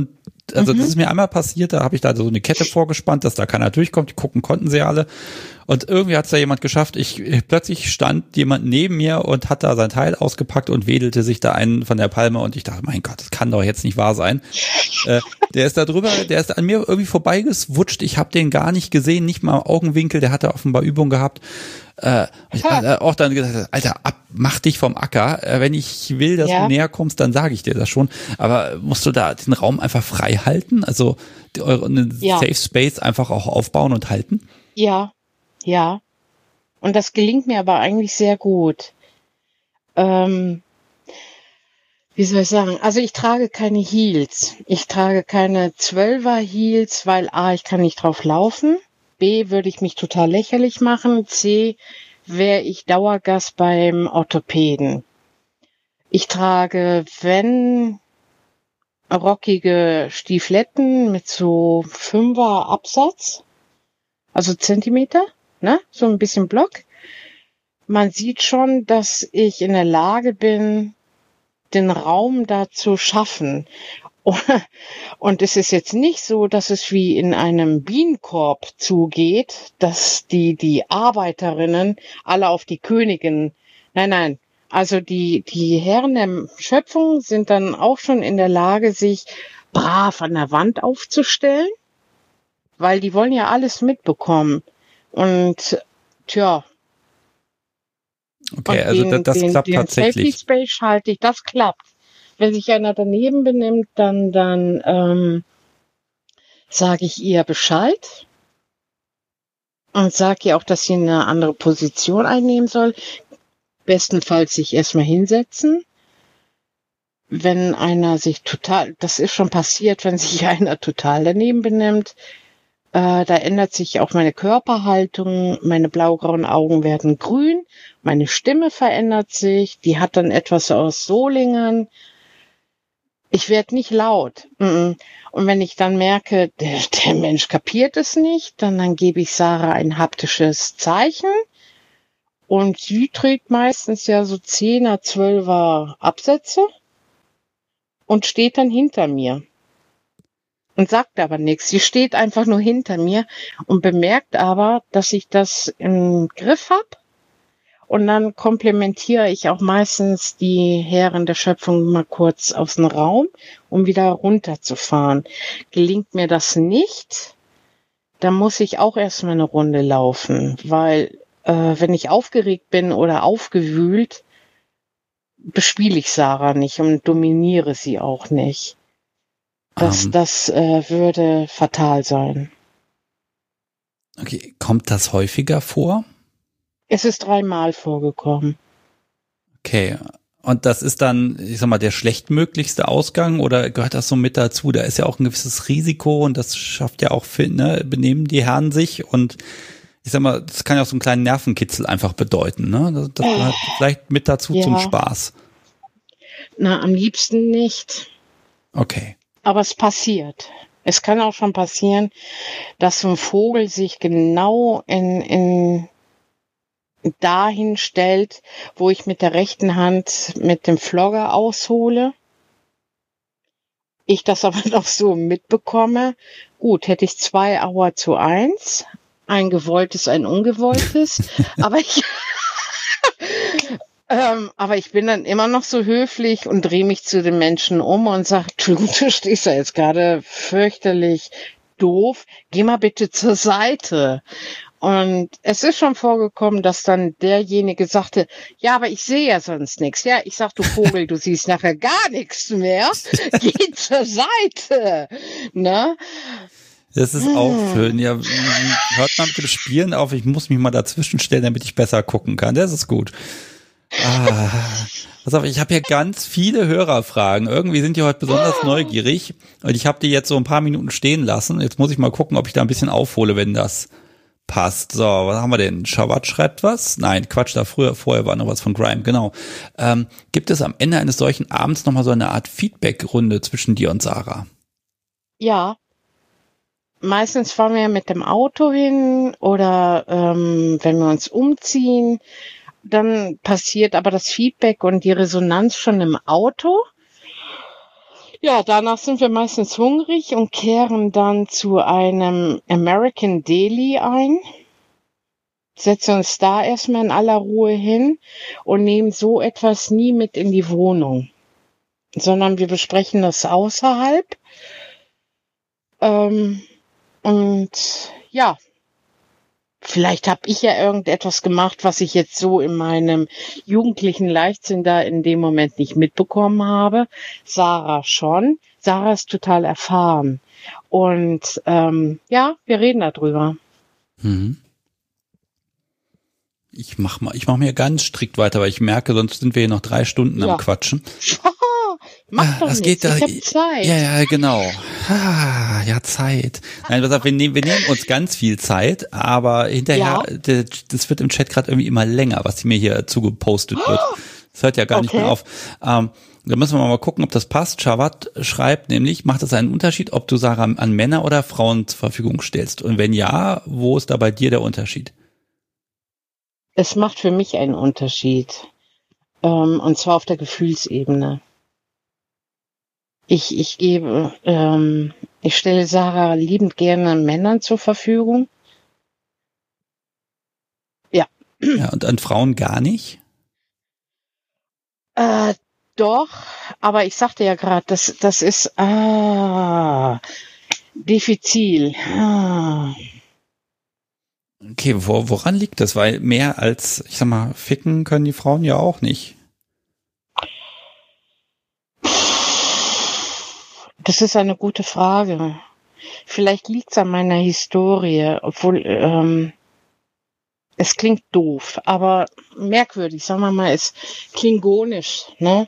also Mhm. das ist mir einmal passiert, da habe ich da so eine Kette vorgespannt, dass da keiner durchkommt, die gucken konnten sie alle. Und irgendwie hat es da jemand geschafft. Ich plötzlich stand jemand neben mir und hat da sein Teil ausgepackt und wedelte sich da einen von der Palme und ich dachte, mein Gott, das kann doch jetzt nicht wahr sein. äh, der ist da drüber, der ist an mir irgendwie vorbeigeswutscht. Ich habe den gar nicht gesehen, nicht mal im Augenwinkel. Der hatte offenbar Übung gehabt. Äh, ich äh, auch dann gesagt, Alter, ab, mach dich vom Acker. Äh, wenn ich will, dass Ja. du näher kommst, dann sage ich dir das schon. Aber musst du da den Raum einfach frei halten? Also die, eure einen Ja. Safe Space einfach auch aufbauen und halten? Ja, ja. Und das gelingt mir aber eigentlich sehr gut. Ähm, wie soll ich sagen? Also ich trage keine Heels. Ich trage keine Zwölfer Heels, weil A, ich kann nicht drauf laufen. B, würde ich mich total lächerlich machen. C, wäre ich Dauergast beim Orthopäden. Ich trage, wenn, rockige Stiefeletten mit so Fünfer Absatz, also Zentimeter, ne, so ein bisschen Block. Man sieht schon, dass ich in der Lage bin, den Raum da zu schaffen. Und es ist jetzt nicht so, dass es wie in einem Bienenkorb zugeht, dass die, die Arbeiterinnen alle auf die Königin, nein, nein, also die, die Herren der Schöpfung sind dann auch schon in der Lage, sich brav an der Wand aufzustellen, weil die wollen ja alles mitbekommen. Und, tja, Okay, und also den, das, das den, klappt den tatsächlich. Safety Space schalte ich, das klappt. Wenn sich einer daneben benimmt, dann, dann ähm, sage ich ihr Bescheid und sage ihr auch, dass sie eine andere Position einnehmen soll. Bestenfalls sich erstmal hinsetzen. Wenn einer sich total, das ist schon passiert, wenn sich einer total daneben benimmt, äh, da ändert sich auch meine Körperhaltung, meine blaugrauen Augen werden grün, meine Stimme verändert sich, die hat dann etwas aus Solingen. Ich werde nicht laut. Und wenn ich dann merke, der, der Mensch kapiert es nicht, dann, dann gebe ich Sarah ein haptisches Zeichen. Und sie trägt meistens ja so Zehner, Zwölfer Absätze und steht dann hinter mir. Und sagt aber nichts. Sie steht einfach nur hinter mir und bemerkt aber, dass ich das im Griff habe. Und dann komplementiere ich auch meistens die Herren der Schöpfung mal kurz aus dem Raum, um wieder runterzufahren. Gelingt mir das nicht, dann muss ich auch erstmal eine Runde laufen, weil äh, wenn ich aufgeregt bin oder aufgewühlt, bespiele ich Sarah nicht und dominiere sie auch nicht. Das, Ähm, das äh, würde fatal sein. okay, kommt das häufiger vor? Es ist dreimal vorgekommen. Okay. Und das ist dann, ich sag mal, der schlechtmöglichste Ausgang oder gehört das so mit dazu? Da ist ja auch ein gewisses Risiko und das schafft ja auch, ne, benehmen die Herren sich und ich sag mal, das kann ja auch so einen kleinen Nervenkitzel einfach bedeuten, ne? Das, das gehört vielleicht mit dazu Ja. zum Spaß. Na, am liebsten nicht. Okay. Aber es passiert. Es kann auch schon passieren, dass so ein Vogel sich genau in, in dahin stellt, wo ich mit der rechten Hand mit dem Flogger aushole. Ich das aber noch so mitbekomme. Gut, hätte ich zwei Auer zu eins. Ein gewolltes, ein ungewolltes. aber ich, ähm, aber ich bin dann immer noch so höflich und drehe mich zu den Menschen um und sage, du, du stehst da jetzt gerade fürchterlich doof. Geh mal bitte zur Seite. Und es ist schon vorgekommen, dass dann derjenige sagte, ja, aber ich sehe ja sonst nichts. Ja, ich sag, du Vogel, du siehst nachher gar nichts mehr. Geh zur Seite. Ne? Das ist auch schön. Ja, hört mal mit dem Spielen auf. Ich muss mich mal dazwischen stellen, damit ich besser gucken kann. Das ist gut. Ah, pass auf, ich habe hier ganz viele Hörerfragen. Irgendwie sind die heute besonders neugierig. Und ich habe die jetzt so ein paar Minuten stehen lassen. Jetzt muss ich mal gucken, ob ich da ein bisschen aufhole, wenn das passt. So, was haben wir denn? Schawat schreibt was? Nein, Quatsch, da früher, vorher war noch was von Grime, genau. Ähm, gibt es am Ende eines solchen Abends nochmal so eine Art Feedback-Runde zwischen dir und Sarah? Ja. Meistens fahren wir mit dem Auto hin oder ähm, wenn wir uns umziehen, dann passiert aber das Feedback und die Resonanz schon im Auto. Ja, danach sind wir meistens hungrig und kehren dann zu einem American Deli ein, setzen uns da erstmal in aller Ruhe hin und nehmen so etwas nie mit in die Wohnung, sondern wir besprechen das außerhalb. Ähm, und ja, vielleicht habe ich ja irgendetwas gemacht, was ich jetzt so in meinem jugendlichen Leichtsinn da in dem Moment nicht mitbekommen habe. Sarah schon. Sarah ist total erfahren. Und ähm, ja, wir reden darüber. Mhm. Ich mach mal, ich mach mir ganz strikt weiter, weil ich merke, sonst sind wir hier noch drei Stunden Ja. am Quatschen. Mach doch das nichts, geht da. ich hab Zeit. Ja, ja, genau. Ah, ja, Zeit. Nein, pass auf, wir nehmen, wir nehmen uns ganz viel Zeit, aber hinterher, Ja. der- das wird im Chat gerade irgendwie immer länger, was mir hier zugepostet wird. Das hört ja gar nicht Okay. mehr auf. Ähm, da müssen wir mal gucken, ob das passt. Shawat schreibt nämlich, macht es einen Unterschied, ob du Sarah an Männer oder Frauen zur Verfügung stellst? Und wenn ja, wo ist da bei dir der Unterschied? Es macht für mich einen Unterschied. Ähm, und zwar auf der Gefühlsebene. Ich, ich gebe, ähm, ich stelle Sarah liebend gerne Männern zur Verfügung. Ja. Ja, und an Frauen gar nicht? Äh, doch, aber ich sagte ja gerade, das, das ist ah, diffizil. Ah. Okay, wo, woran liegt das? Weil mehr als, ich sag mal, ficken können die Frauen ja auch nicht. Das ist eine gute Frage. Vielleicht liegt es an meiner Historie, obwohl ähm, es klingt doof, aber merkwürdig, sagen wir mal, ist klingonisch, ne?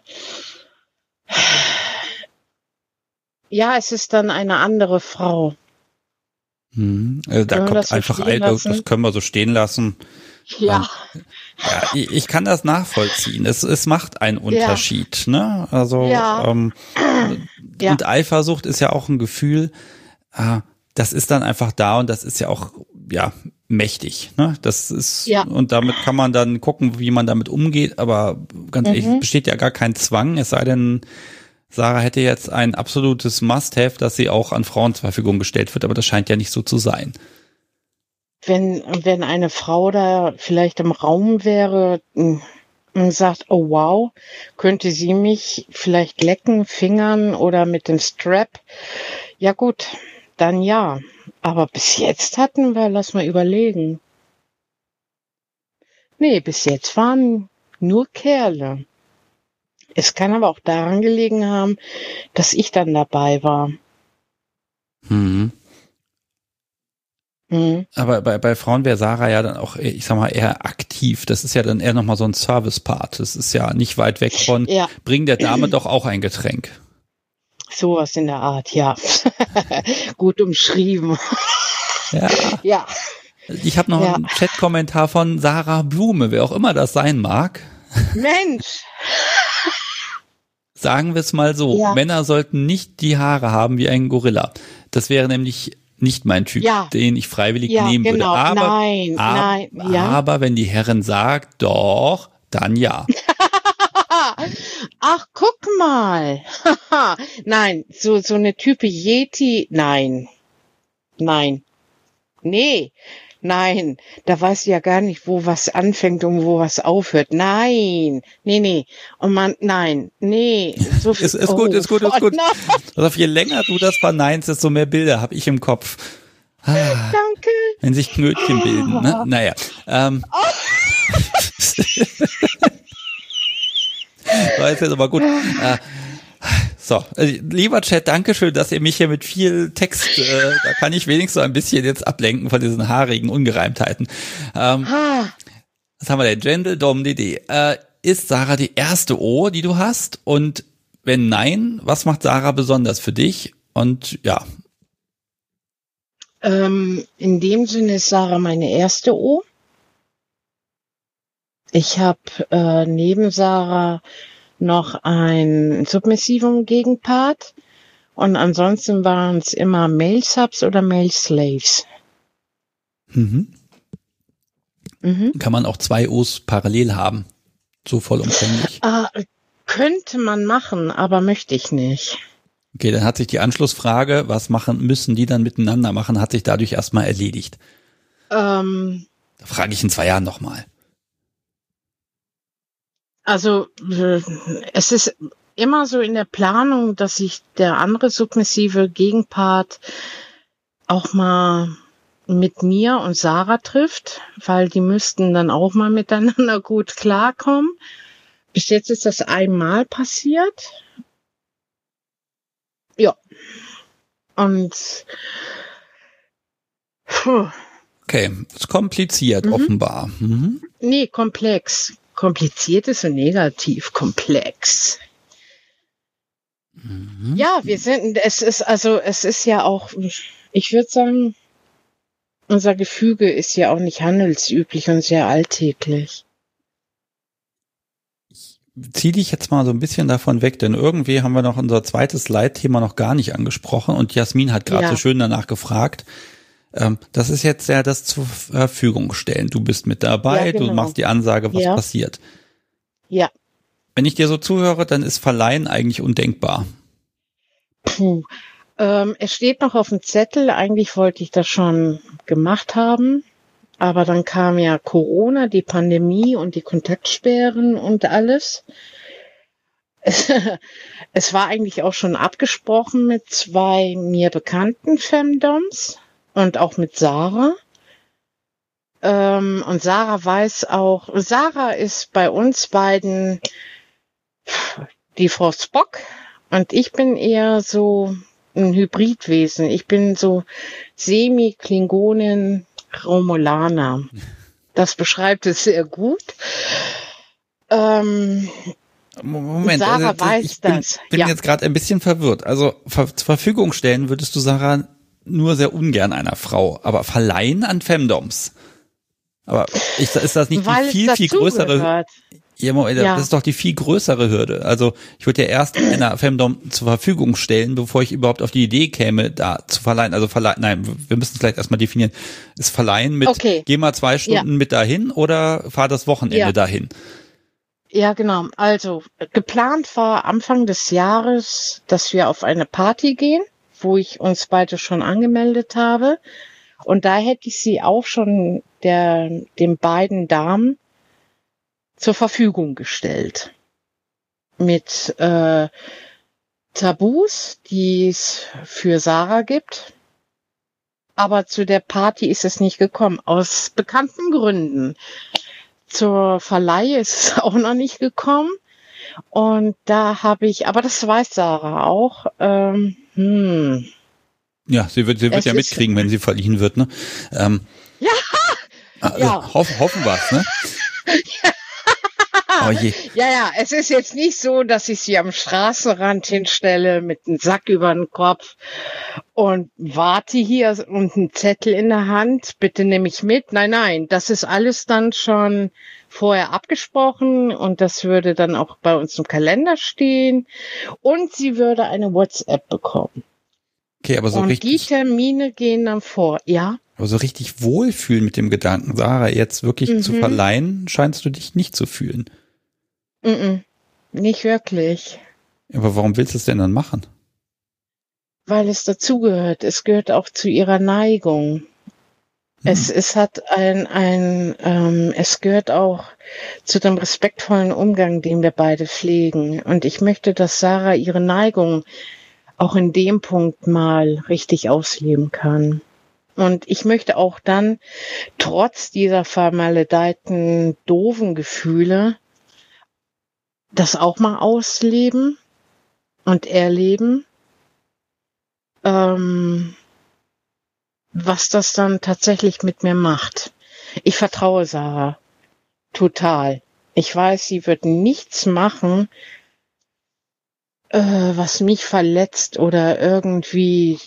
Ja, es ist dann eine andere Frau. Hm, also da Können wir kommt das so einfach stehen ein, lassen? das können wir so stehen lassen. Ja, Ja, ich, ich kann das nachvollziehen. Es, es macht einen Unterschied, ne? Also Ja. ähm, Ja. und Eifersucht ist ja auch ein Gefühl, äh, das ist dann einfach da und das ist ja auch ja mächtig, ne? Das ist Ja. und damit kann man dann gucken, wie man damit umgeht, aber ganz ehrlich, Mhm. es besteht ja gar kein Zwang, es sei denn, Sarah hätte jetzt ein absolutes Must-have, dass sie auch an Frauen zur Verfügung gestellt wird, aber das scheint ja nicht so zu sein. wenn, wenn eine Frau da vielleicht im Raum wäre mh, und sagt, oh wow, könnte sie mich vielleicht lecken, fingern oder mit dem Strap? Ja gut, dann ja. Aber bis jetzt hatten wir, lass mal überlegen. Nee, bis jetzt waren nur Kerle. Es kann aber auch daran gelegen haben, dass ich dann dabei war. Mhm. Mhm. Aber bei, bei Frauen wäre Sarah ja dann auch, ich sag mal, eher aktiv. Das ist ja dann eher nochmal so ein Service-Part. Das ist ja nicht weit weg von, Ja, bring der Dame doch auch ein Getränk. sowas in der Art, ja. Gut umschrieben. Ja. Ja. Ich habe noch Ja. einen Chat-Kommentar von Sarah Blume, wer auch immer das sein mag. Mensch. Sagen wir es mal so, Ja. Männer sollten nicht die Haare haben wie ein Gorilla. Das wäre nämlich nicht mein Typ, Ja. den ich freiwillig Ja, nehmen genau. würde. Aber, nein, aber, nein, ja. aber wenn die Herren sagt, doch, dann ja. Ach, guck mal. Nein, so, so eine Type Yeti, nein. Nein. Nee. Nein, da weißt du ja gar nicht, wo was anfängt und wo was aufhört. Nein, nee, nee. Und man, nein, nee. So Ist, ist gut, ist gut, ist gut. Also je länger du das verneinst, desto mehr Bilder habe ich im Kopf. Ah, Danke. wenn sich Knötchen bilden, ne? Naja. Ähm. So, jetzt ist aber gut. Äh, so, äh, lieber Chat, Dankeschön, dass ihr mich hier mit viel Text, äh, da kann ich wenigstens so ein bisschen jetzt ablenken von diesen haarigen Ungereimtheiten. Ähm, Ha. was haben wir denn? Gendel Dom D D. Äh, ist Sarah die erste O, die du hast? Und wenn nein, was macht Sarah besonders für dich? Und ja. Ähm, in dem Sinne ist Sarah meine erste O. Ich habe äh, neben Sarah noch ein submissiven Gegenpart und ansonsten waren es immer Male Subs oder Male Slaves. Mhm. Mhm. Kann man auch zwei O's parallel haben. So vollumfänglich. Äh, könnte man machen, aber möchte ich nicht. Okay, dann hat sich die Anschlussfrage, was machen müssen die dann miteinander machen, hat sich dadurch erstmal erledigt. Ähm, Da frage ich in zwei Jahren nochmal. Also äh, es ist immer so in der Planung, dass sich der andere submissive Gegenpart auch mal mit mir und Sarah trifft, weil die müssten dann auch mal miteinander gut klarkommen. Bis jetzt ist das einmal passiert. Ja. Und puh. Okay, ist kompliziert Mhm. offenbar. Mhm. Nee, komplex. Kompliziert ist so negativ, komplex. Mhm. Ja, wir sind, es ist, also, es ist ja auch, ich würde sagen, unser Gefüge ist ja auch nicht handelsüblich und sehr alltäglich. Zieh dich jetzt mal so ein bisschen davon weg, denn irgendwie haben wir noch unser zweites Leitthema noch gar nicht angesprochen und Jasmin hat gerade Ja. so schön danach gefragt. Ähm, das ist jetzt ja das zur Verfügung stellen. Du bist mit dabei, Ja, genau. du machst die Ansage, was Ja. passiert. Ja. Wenn ich dir so zuhöre, dann ist Verleihen eigentlich undenkbar. Puh. Ähm, es steht noch auf dem Zettel, eigentlich wollte ich das schon gemacht haben, aber dann kam ja Corona, die Pandemie und die Kontaktsperren und alles. Es war eigentlich auch schon abgesprochen mit zwei mir bekannten Femdoms und auch mit Sarah. Ähm, und Sarah weiß auch, Sarah ist bei uns beiden die Frau Spock und ich bin eher so ein Hybridwesen. Ich bin so Semi-Klingonin Romulaner. Das beschreibt es sehr gut. Ähm, Moment, Sarah also, weiß ich bin, das. bin Ja. jetzt gerade ein bisschen verwirrt. Also ver zur Verfügung stellen würdest du Sarah nur sehr ungern einer Frau, aber verleihen an Femdoms. Aber ich, ist das nicht Weil die viel, es viel größere... dazugehört. Ja, Moment, Ja. das ist doch die viel größere Hürde. Also ich würde ja erst einer Femdom zur Verfügung stellen, bevor ich überhaupt auf die Idee käme, da zu verleihen. Also verleihen, nein, wir müssen es vielleicht erstmal definieren. Ist Verleihen mit, Okay. geh mal zwei Stunden Ja. mit dahin oder fahr das Wochenende Ja. dahin? Ja, genau. Also geplant war Anfang des Jahres, dass wir auf eine Party gehen, wo ich uns beide schon angemeldet habe. Und da hätte ich sie auch schon der, den beiden Damen zur Verfügung gestellt. Mit äh, Tabus, die es für Sarah gibt. Aber zu der Party ist es nicht gekommen, aus bekannten Gründen. Zur Verleihe ist es auch noch nicht gekommen. Und da habe ich, aber das weiß Sarah auch, ähm, hm, Ja, sie wird, sie wird Es ja ist- mitkriegen, wenn sie verliehen wird, ne? Ähm, Ja! Also, Ja. Hoffen, hoffen wir's, ne? Oh je. Ja, ja, es ist jetzt nicht so, dass ich sie am Straßenrand hinstelle mit einem Sack über den Kopf und warte hier und einen Zettel in der Hand, bitte nimm mich mit. Nein, nein, das ist alles dann schon vorher abgesprochen und das würde dann auch bei uns im Kalender stehen und sie würde eine WhatsApp bekommen. Okay, aber so und die richtig, Termine gehen dann vor, ja? aber so richtig wohlfühlen mit dem Gedanken, Sarah jetzt wirklich Mhm. zu verleihen, scheinst du dich nicht zu fühlen. Mm-mm, nicht wirklich. Aber warum willst du es denn dann machen? Weil es dazugehört. Es gehört auch zu ihrer Neigung. Es, es hat ein, ein, ähm, es gehört auch zu dem respektvollen Umgang, den wir beide pflegen. Und ich möchte, dass Sarah ihre Neigung auch in dem Punkt mal richtig ausleben kann. Und ich möchte auch dann, trotz dieser vermaledeiten, doofen Gefühle, das auch mal ausleben und erleben, ähm, was das dann tatsächlich mit mir macht. Ich vertraue Sarah total. Ich weiß, sie wird nichts machen, äh, was mich verletzt oder irgendwie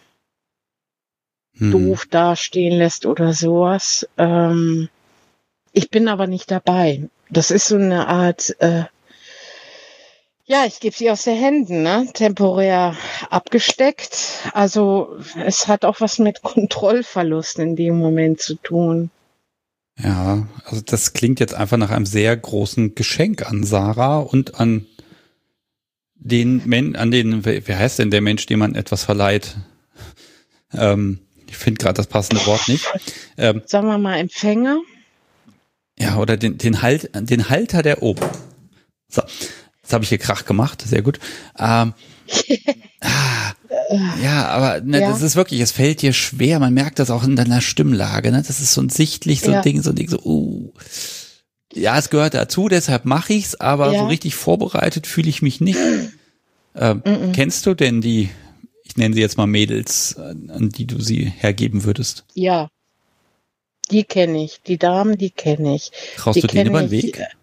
Hm. doof dastehen lässt oder sowas. Ähm, ich bin aber nicht dabei. Das ist so eine Art, äh, ja, ich gebe sie aus den Händen, ne? Temporär abgesteckt. Also es hat auch was mit Kontrollverlust in dem Moment zu tun. Ja, also das klingt jetzt einfach nach einem sehr großen Geschenk an Sarah und an den Men an den, wie heißt denn der Mensch, dem man etwas verleiht? Ähm, ich finde gerade das passende Wort nicht. Ähm, Sagen wir mal Empfänger. Ja, oder den, den Halt, den Halter der Oper. So, jetzt habe ich hier Krach gemacht, sehr gut. Ähm, ah, ja, aber ne, Ja. das ist wirklich, es fällt dir schwer, man merkt das auch in deiner Stimmlage, ne? Das ist so ein sichtlich so ein Ja. Ding, so ein Ding, so, uh. Ja, es gehört dazu, deshalb mache ich's, aber Ja. so richtig vorbereitet fühle ich mich nicht. Ähm, Mm-mm. Kennst du denn die, ich nenne sie jetzt mal Mädels, an an die du sie hergeben würdest? Ja, die kenne ich. Die Damen, die kenne ich. Traust Die du denen über kenne den ich, Weg? äh,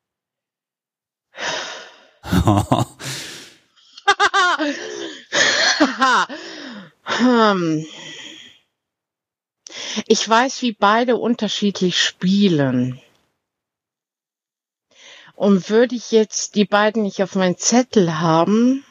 Hm. Ich weiß, wie beide unterschiedlich spielen. Und würde ich jetzt die beiden nicht auf meinen Zettel haben,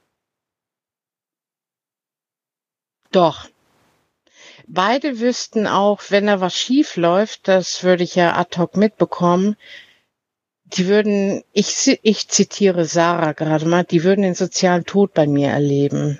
doch. Beide wüssten auch, wenn da was schief läuft, das würde ich ja ad hoc mitbekommen, die würden, ich, zi- ich zitiere Sarah gerade mal, die würden den sozialen Tod bei mir erleben.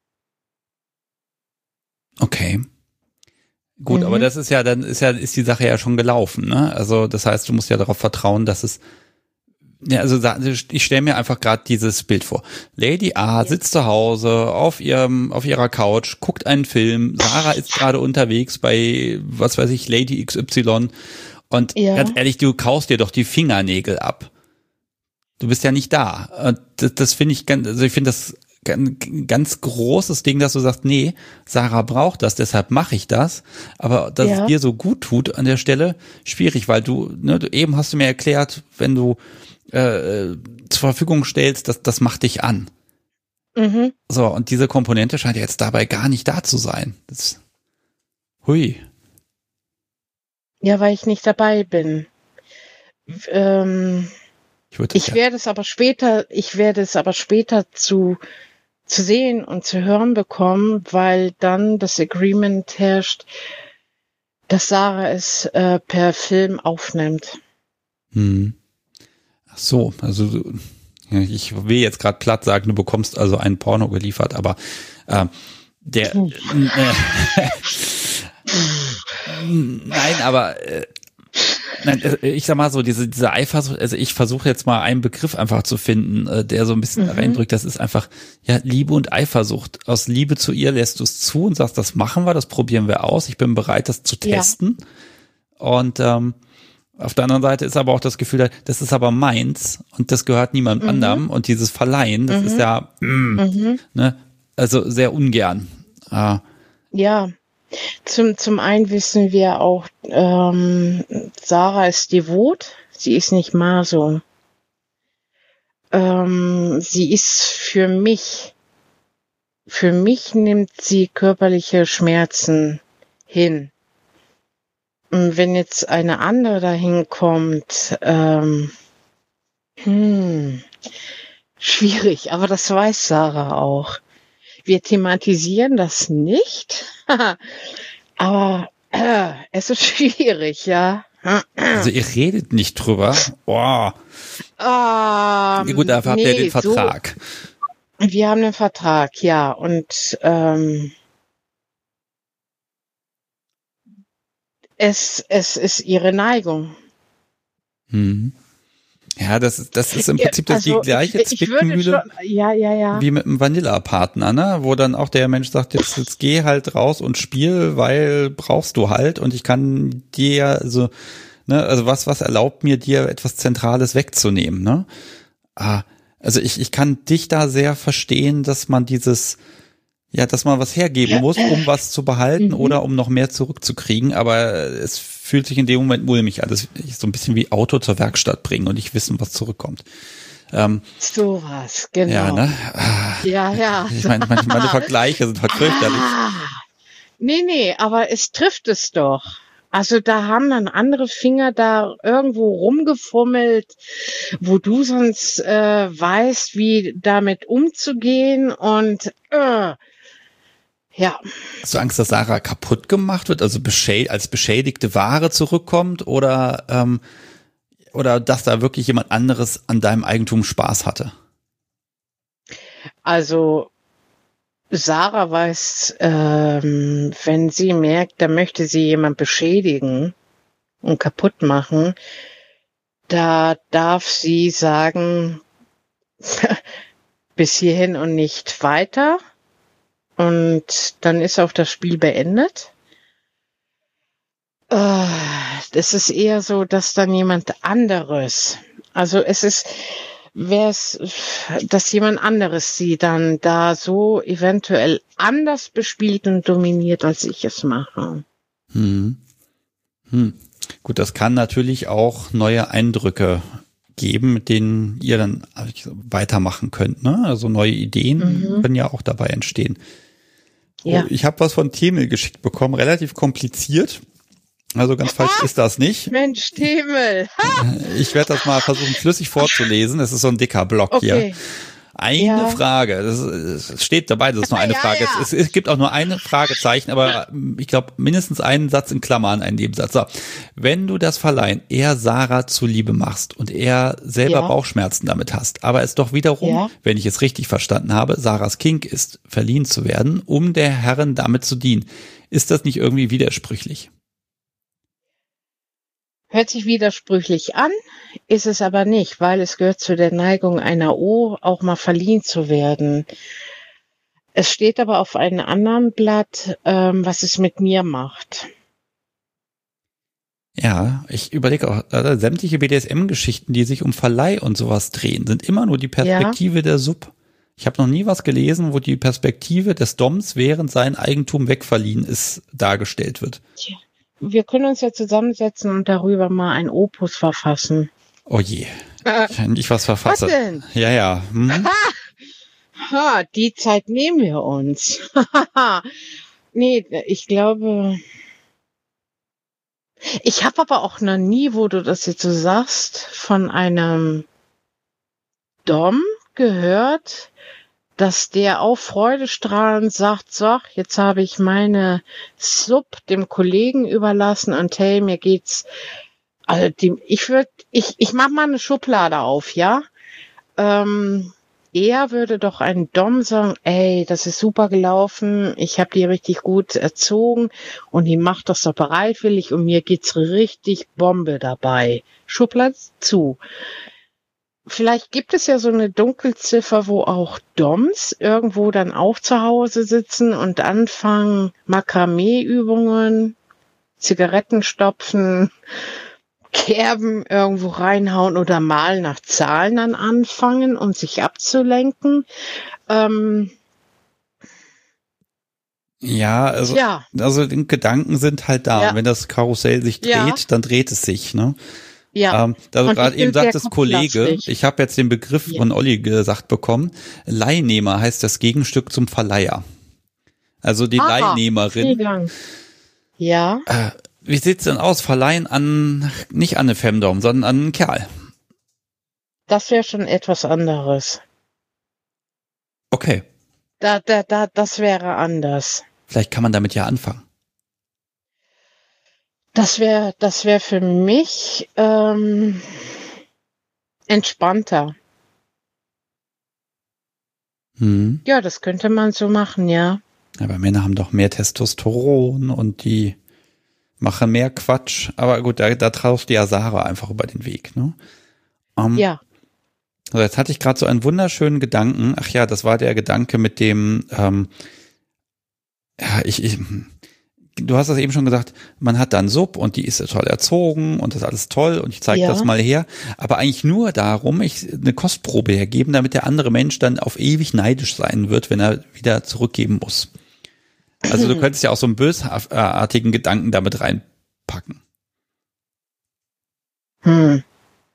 Okay. Gut, Mhm. aber das ist ja, dann ist ja, ist die Sache ja schon gelaufen, ne? Also, das heißt, du musst ja darauf vertrauen, dass es, ja, also sa- ich stelle mir einfach gerade dieses Bild vor. Lady A sitzt zu Hause auf ihrem, auf ihrer Couch, guckt einen Film, Sarah ist gerade unterwegs bei, was weiß ich, Lady X Y und Ja. ganz ehrlich, du kaust dir doch die Fingernägel ab. Du bist ja nicht da. Und das, das finde ich ganz, also ich finde das ein ganz großes Ding, dass du sagst, nee, Sarah braucht das, deshalb mache ich das. Aber dass Ja. es dir so gut tut an der Stelle, schwierig, weil du, ne, du eben hast du mir erklärt, wenn du äh, zur Verfügung stellst, das, das macht dich an. Mhm. So, und diese Komponente scheint ja jetzt dabei gar nicht da zu sein. Das, hui. Ja, weil ich nicht dabei bin. W- Ähm, Ich würde ich werde es aber später, ich werde es aber später zu, zu sehen und zu hören bekommen, weil dann das Agreement herrscht, dass Sarah es äh, per Film aufnimmt. Hm. Ach so, also du- ja, ich will jetzt gerade platt sagen, du bekommst also ein Porno geliefert, aber äh, der Puh. äh, nein, aber äh, nein, äh, ich sag mal so, diese diese Eifersucht, also ich versuche jetzt mal einen Begriff einfach zu finden, äh, der so ein bisschen Mhm. reindrückt, das ist einfach ja Liebe und Eifersucht. Aus Liebe zu ihr lässt du es zu und sagst, das machen wir, das probieren wir aus, ich bin bereit, das zu Ja. testen. Und ähm, auf der anderen Seite ist aber auch das Gefühl, das ist aber meins und das gehört niemandem Mhm. anderem und dieses Verleihen, das Mhm. ist ja, mm, Mhm. ne, also sehr ungern. Ah, Ja, zum, zum einen wissen wir auch, ähm, Sarah ist devot, sie ist nicht Maso. Ähm, sie ist für mich, für mich nimmt sie körperliche Schmerzen hin. Und wenn jetzt eine andere dahin kommt, ähm, hm, schwierig, aber das weiß Sarah auch. Wir thematisieren das nicht, aber äh, es ist schwierig, ja. also ihr redet nicht drüber. Boah. Ähm, Gut, dafür habt ihr nee, den Vertrag. So, wir haben einen Vertrag, ja. Und ähm, es, es ist ihre Neigung. Hm. Ja, das ist, das ist im Ja, Prinzip das also die gleiche ich, ich würde Zwickmühle schon, ja, ja, ja. wie mit einem Vanilla-Partner, ne? Wo dann auch der Mensch sagt, jetzt, jetzt geh halt raus und spiel, weil brauchst du halt und ich kann dir, also, ne, also was, was erlaubt mir, dir etwas Zentrales wegzunehmen, ne? Ah, also ich, ich kann dich da sehr verstehen, dass man dieses, ja, dass man was hergeben muss, um was zu behalten Mhm. oder um noch mehr zurückzukriegen, aber es fühlt sich in dem Moment mulmig an. Das ist so ein bisschen wie Auto zur Werkstatt bringen und nicht wissen, was zurückkommt. Ähm, So was, genau. ja, ne? Ah, Ja, ja. ich meine, meine, meine Vergleiche sind halt fürchterlich. Ah, nee, nee, aber es trifft es doch. Also da haben dann andere Finger da irgendwo rumgefummelt, wo du sonst äh, weißt, wie damit umzugehen und äh, ja, Hast du Angst, dass Sarah kaputt gemacht wird, also beschä als beschädigte Ware zurückkommt oder, ähm, oder dass da wirklich jemand anderes an deinem Eigentum Spaß hatte? Also Sarah weiß, ähm, wenn sie merkt, da möchte sie jemand beschädigen und kaputt machen, da darf sie sagen, bis hierhin und nicht weiter. Und dann ist auch das Spiel beendet. Äh, das ist eher so, dass dann jemand anderes, also es ist, wäre es, dass jemand anderes sie dann da so eventuell anders bespielt und dominiert, als ich es mache. Hm. Hm. Gut, das kann natürlich auch neue Eindrücke geben, mit denen ihr dann weitermachen könnt, ne? Also neue Ideen mhm. können ja auch dabei entstehen. Ja. Oh, ich habe was von Themel geschickt bekommen, relativ kompliziert. Also ganz falsch ah, ist das nicht. Mensch, Themel. Ich werde das mal versuchen, flüssig vorzulesen. Es ist so ein dicker Block okay. hier. Eine ja. Frage, das ist, es steht dabei, das ist nur eine ja, Frage. ja. Es, es gibt auch nur eine Fragezeichen, aber ich glaube mindestens einen Satz in Klammern, einen Nebensatz. So, wenn du das Verleihen eher Sarah zuliebe machst und eher selber ja. Bauchschmerzen damit hast, aber es doch wiederum, ja. wenn ich es richtig verstanden habe, Sarahs Kink ist, verliehen zu werden, um der Herrin damit zu dienen, ist das nicht irgendwie widersprüchlich? Hört sich widersprüchlich an, ist es aber nicht, weil es gehört zu der Neigung einer O, auch mal verliehen zu werden. Es steht aber auf einem anderen Blatt, ähm, was es mit mir macht. Ja, ich überlege auch, also sämtliche B D S M-Geschichten, die sich um Verleih und sowas drehen, sind immer nur die Perspektive ja. der Sub. Ich habe noch nie was gelesen, wo die Perspektive des Doms, während sein Eigentum wegverliehen ist, dargestellt wird. Tja. Wir können uns ja zusammensetzen und darüber mal ein Opus verfassen. Oh je. Wenn ich was verfasse. Was denn? Ja, ja. Hm. Ha, die Zeit nehmen wir uns. Nee, ich glaube, ich habe aber auch noch nie, wo du das jetzt so sagst, von einem Dom gehört, dass der auch freudestrahlend sagt, so, jetzt habe ich meine Sub dem Kollegen überlassen und hey, mir geht's, also die, ich würde, ich, ich mach mal eine Schublade auf, ja? Ähm, er würde doch ein Dom sagen, ey, das ist super gelaufen, ich habe die richtig gut erzogen und die macht das doch bereitwillig und mir geht's richtig Bombe dabei. Schublade zu. Vielleicht gibt es ja so eine Dunkelziffer, wo auch Doms irgendwo dann auch zu Hause sitzen und anfangen Makramee-Übungen, Zigaretten stopfen, Kerben irgendwo reinhauen oder mal nach Zahlen dann anfangen und sich abzulenken. Ähm, ja, also, ja. also die Gedanken sind halt da. Ja. Wenn das Karussell sich dreht, ja. dann dreht es sich, ne? Ja. Ähm, da du gerade eben sagtest, Kollege, ich habe jetzt den Begriff ja. von Olli gesagt bekommen. Leihnehmer heißt das Gegenstück zum Verleiher. Also die Aha, Leihnehmerin. Ja. Äh, wie sieht's denn aus? Verleihen an, nicht an eine Femdom, sondern an einen Kerl. Das wäre schon etwas anderes. Okay. Da, da, da, das wäre anders. Vielleicht kann man damit ja anfangen. Das wäre, das wäre für mich ähm, entspannter. Hm. Ja, das könnte man so machen, ja. Aber Männer haben doch mehr Testosteron und die machen mehr Quatsch. Aber gut, da, da traust du ja Sarah einfach über den Weg, ne? Um, ja. Also jetzt hatte ich gerade so einen wunderschönen Gedanken. Ach ja, das war der Gedanke mit dem, ähm, ja, ich, ich du hast das eben schon gesagt, man hat dann Sub und die ist toll erzogen und das ist alles toll und ich zeige ja. das mal her. Aber eigentlich nur darum, ich eine Kostprobe hergeben, damit der andere Mensch dann auf ewig neidisch sein wird, wenn er wieder zurückgeben muss. Also du könntest ja auch so einen bösartigen Gedanken damit reinpacken. Hm.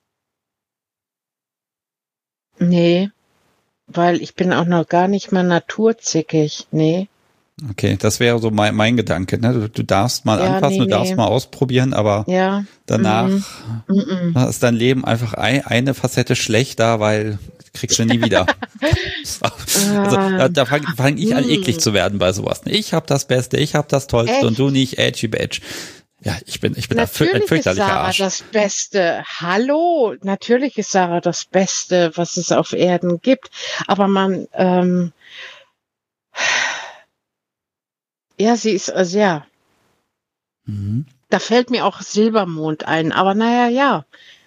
Nee, weil ich bin auch noch gar nicht mal naturzickig, nee. Okay, das wäre so mein, mein Gedanke. Ne? Du, du darfst mal ja, anpassen, nee, du darfst nee. mal ausprobieren, aber ja. danach mm-mm. ist dein Leben einfach ein, eine Facette schlechter, weil kriegst du nie wieder. Also da, da fange fang ich an, eklig zu werden bei sowas. Ich habe das Beste, ich habe das Tollste Echt? Und du nicht, edgy badge. Ja, ich bin, ich bin ein Natürlich ist fürchterlicher Sarah Arsch. das Beste. Hallo, natürlich ist Sarah das Beste, was es auf Erden gibt. Aber man, ähm, ja, sie ist, also ja, Mhm. da fällt mir auch Silbermond ein. Aber naja, ja.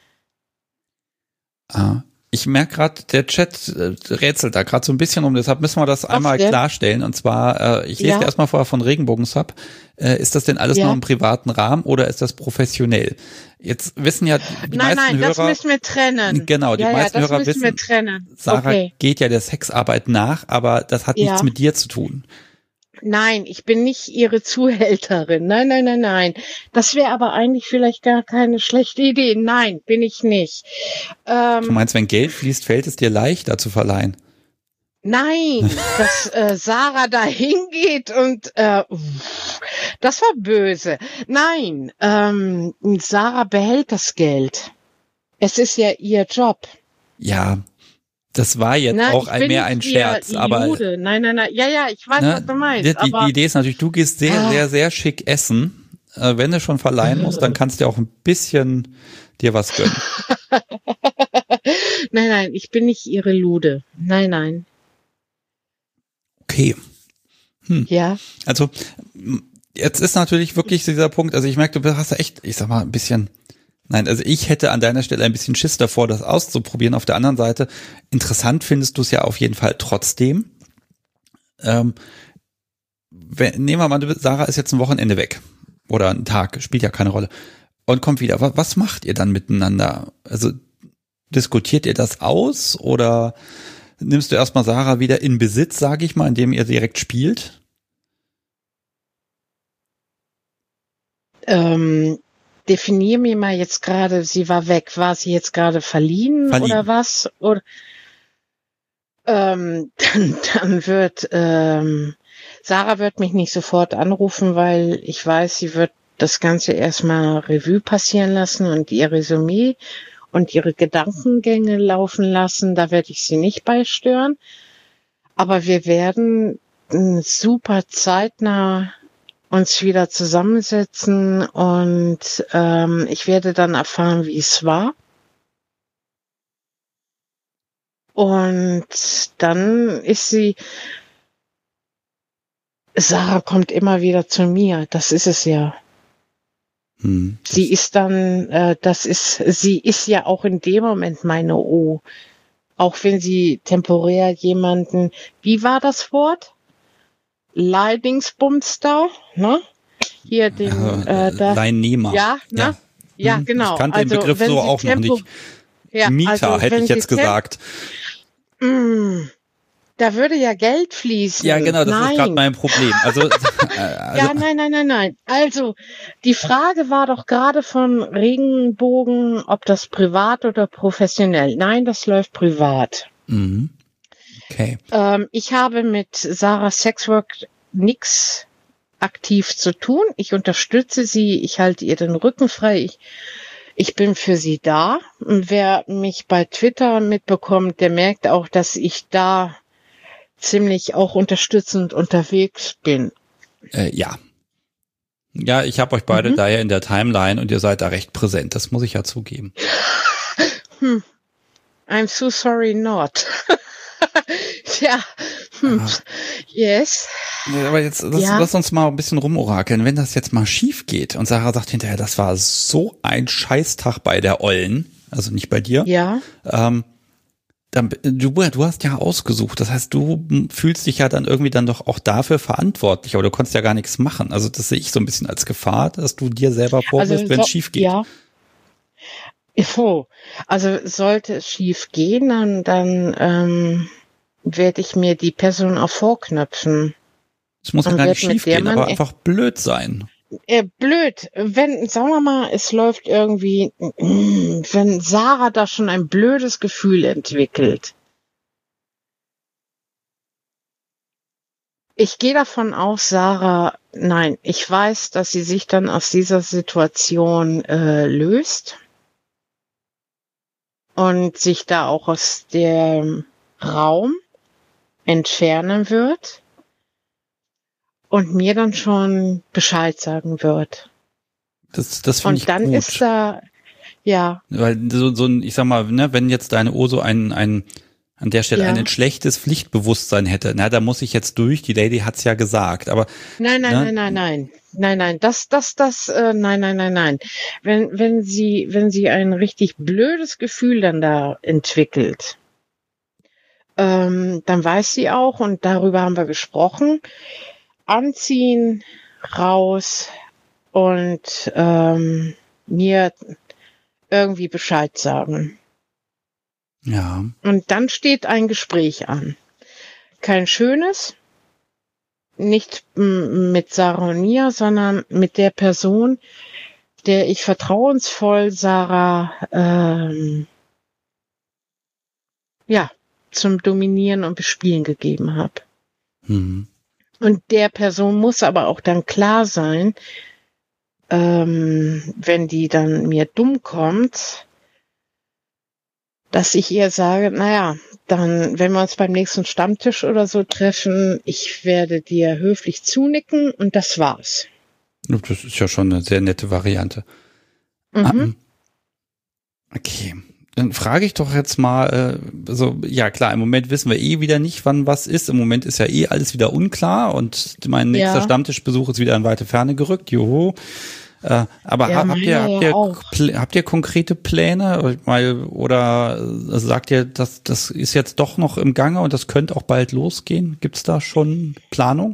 Ah. Ich merke gerade, der Chat äh, rätselt da gerade so ein bisschen rum, deshalb müssen wir das einmal denn? klarstellen. Und zwar, äh, ich lese Ja. dir erstmal vorher von Regenbogen-Sub. Äh, ist das denn alles Ja. nur im privaten Rahmen oder ist das professionell? Jetzt wissen ja die Nein, meisten nein, das Hörer, müssen wir trennen. genau, die ja, meisten ja, das Hörer müssen wir wissen, trennen. Sarah Okay. geht ja der Sexarbeit nach, aber das hat Ja. nichts mit dir zu tun. Nein, ich bin nicht ihre Zuhälterin. Nein, nein, nein, nein. Das wäre aber eigentlich vielleicht gar keine schlechte Idee. Nein, bin ich nicht. Ähm, Du meinst, wenn Geld fließt, fällt es dir leichter zu verleihen? Nein, dass äh, Sarah da hingeht und äh, das war böse. Nein, ähm, Sarah behält das Geld. Es ist ja ihr Job. Ja, das war jetzt Na, auch ich ein, bin mehr ein nicht Scherz, ihr aber Jude. Nein, nein, nein. Ja, ja, ich weiß, ne, was du meinst. die, die aber Idee ist natürlich, du gehst sehr, Ah. sehr, sehr schick essen. Äh, wenn du schon verleihen musst, dann kannst du auch ein bisschen dir was gönnen. nein, nein, ich bin nicht ihre Lude. Nein, nein. Okay. Hm. Ja. Also jetzt ist natürlich wirklich dieser Punkt, also ich merke, du hast ja echt, ich sag mal, ein bisschen, nein, also ich hätte an deiner Stelle ein bisschen Schiss davor, das auszuprobieren. Auf der anderen Seite, interessant findest du es ja auf jeden Fall trotzdem. Ähm, wenn, nehmen wir mal, du, Sarah ist jetzt ein Wochenende weg. Oder ein Tag, spielt ja keine Rolle. Und kommt wieder. Was, was macht ihr dann miteinander? Also diskutiert ihr das aus oder nimmst du erstmal Sarah wieder in Besitz, sage ich mal, indem ihr direkt spielt? Ähm, definier mir mal jetzt gerade, sie war weg. War sie jetzt gerade verliehen, Verliehen. oder was? Oder ähm, dann, dann wird ähm, Sarah wird mich nicht sofort anrufen, weil ich weiß, sie wird das Ganze erstmal Revue passieren lassen und ihr Resümee und ihre Gedankengänge laufen lassen. Da werde ich sie nicht beistören. Aber wir werden m, super zeitnah uns wieder zusammensetzen und ähm, ich werde dann erfahren, wie es war. Und dann ist sie, Sarah kommt immer wieder zu mir, das ist es ja. Hm, Sie ist dann, äh, das ist, sie ist ja auch in dem Moment meine O. Auch wenn sie temporär jemanden, wie war das Wort? Leidingsbumster, ne? Hier den, also, äh, da, Leihnehmer. ja, ne? Ja, ja Hm, genau. Ich kannte also, den Begriff wenn so sie auch Tempo, noch nicht. Ja, Mieter also, hätte wenn ich sie jetzt Tem- gesagt. Mm, da würde ja Geld fließen. Ja, genau, das Nein. ist gerade mein Problem. Also, äh, also Ja, nein, nein, nein, nein. Also, die Frage war doch gerade von Regenbogen, ob das privat oder professionell. Nein, das läuft privat. mhm. Okay. Ähm, ich habe mit Sarah Sexwork nix aktiv zu tun. Ich unterstütze sie, ich halte ihr den Rücken frei. Ich, ich bin für sie da. Und wer mich bei Twitter mitbekommt, der merkt auch, dass ich da ziemlich auch unterstützend unterwegs bin. Äh, ja. Ja, ich habe euch beide Mhm. da ja in der Timeline und ihr seid da recht präsent. Das muss ich ja zugeben. Hm. I'm so sorry not. ja. Hm. Ah. Yes. Ja, aber jetzt lass, Ja. lass uns mal ein bisschen rumorakeln. Wenn das jetzt mal schief geht und Sarah sagt hinterher, das war so ein Scheißtag bei der Ollen, also nicht bei dir, Ja. ähm, dann, du, du hast ja ausgesucht. Das heißt, du fühlst dich ja dann irgendwie dann doch auch dafür verantwortlich, aber du konntest ja gar nichts machen. Also das sehe ich so ein bisschen als Gefahr, dass du dir selber vorwirfst, wenn es so- schief geht. Ja. Oh, also sollte es schief gehen, dann, dann ähm, werde ich mir die Person auch vorknöpfen. Es muss ja Und gar wird nicht mit schief der gehen, man aber e- einfach blöd sein. Äh, blöd, wenn, sagen wir mal, es läuft irgendwie, wenn Sarah da schon ein blödes Gefühl entwickelt. Ich gehe davon aus, Sarah, nein, ich weiß, dass sie sich dann aus dieser Situation äh, löst und sich da auch aus dem Raum entfernen wird und mir dann schon Bescheid sagen wird. Das, das finde ich gut. Und dann ist da, ja. Weil so, so ein, ich sag mal, ne, wenn jetzt deine Uhr so ein, ein, an der Stelle ja. ein schlechtes Pflichtbewusstsein hätte, na, da muss ich jetzt durch, die Lady hat's ja gesagt, aber. Nein, nein, ne? nein, nein, nein. Nein, nein, das, das, das, äh, nein, nein, nein, nein. Wenn, wenn sie, wenn sie ein richtig blödes Gefühl dann da entwickelt, ähm, dann weiß sie auch, und darüber haben wir gesprochen, anziehen, raus und ähm, mir irgendwie Bescheid sagen. Ja. Und dann steht ein Gespräch an. Kein schönes, nicht m- mit Sarah und mir, sondern mit der Person, der ich vertrauensvoll Sarah ähm, ja zum Dominieren und Bespielen gegeben habe. Mhm. Und der Person muss aber auch dann klar sein, ähm, wenn die dann mir dumm kommt, dass ich ihr sage, naja, dann, wenn wir uns beim nächsten Stammtisch oder so treffen, ich werde dir höflich zunicken und das war's. Das ist ja schon eine sehr nette Variante. Mhm. Okay, dann frage ich doch jetzt mal, also ja klar, im Moment wissen wir eh wieder nicht, wann was ist. Im Moment ist ja eh alles wieder unklar und mein nächster Ja. Stammtischbesuch ist wieder in weite Ferne gerückt. Joho. Äh, aber Ja, ha- habt ihr, meine habt ja ihr, auch. Pl- habt ihr konkrete Pläne? Mal, oder äh, sagt ihr, das, das ist jetzt doch noch im Gange und das könnte auch bald losgehen? Gibt's da schon Planung?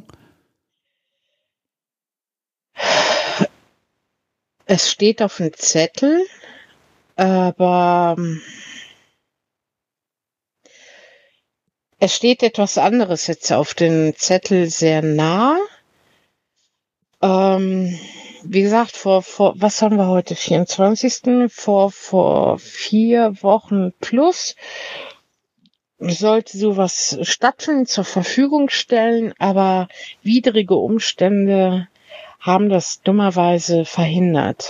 Es steht auf dem Zettel, aber ähm, es steht etwas anderes jetzt auf dem Zettel sehr nah. Ähm, wie gesagt, vor, vor, was haben wir heute? vierundzwanzigsten Vor, vor vier Wochen plus sollte sowas stattfinden, zur Verfügung stellen, aber widrige Umstände haben das dummerweise verhindert.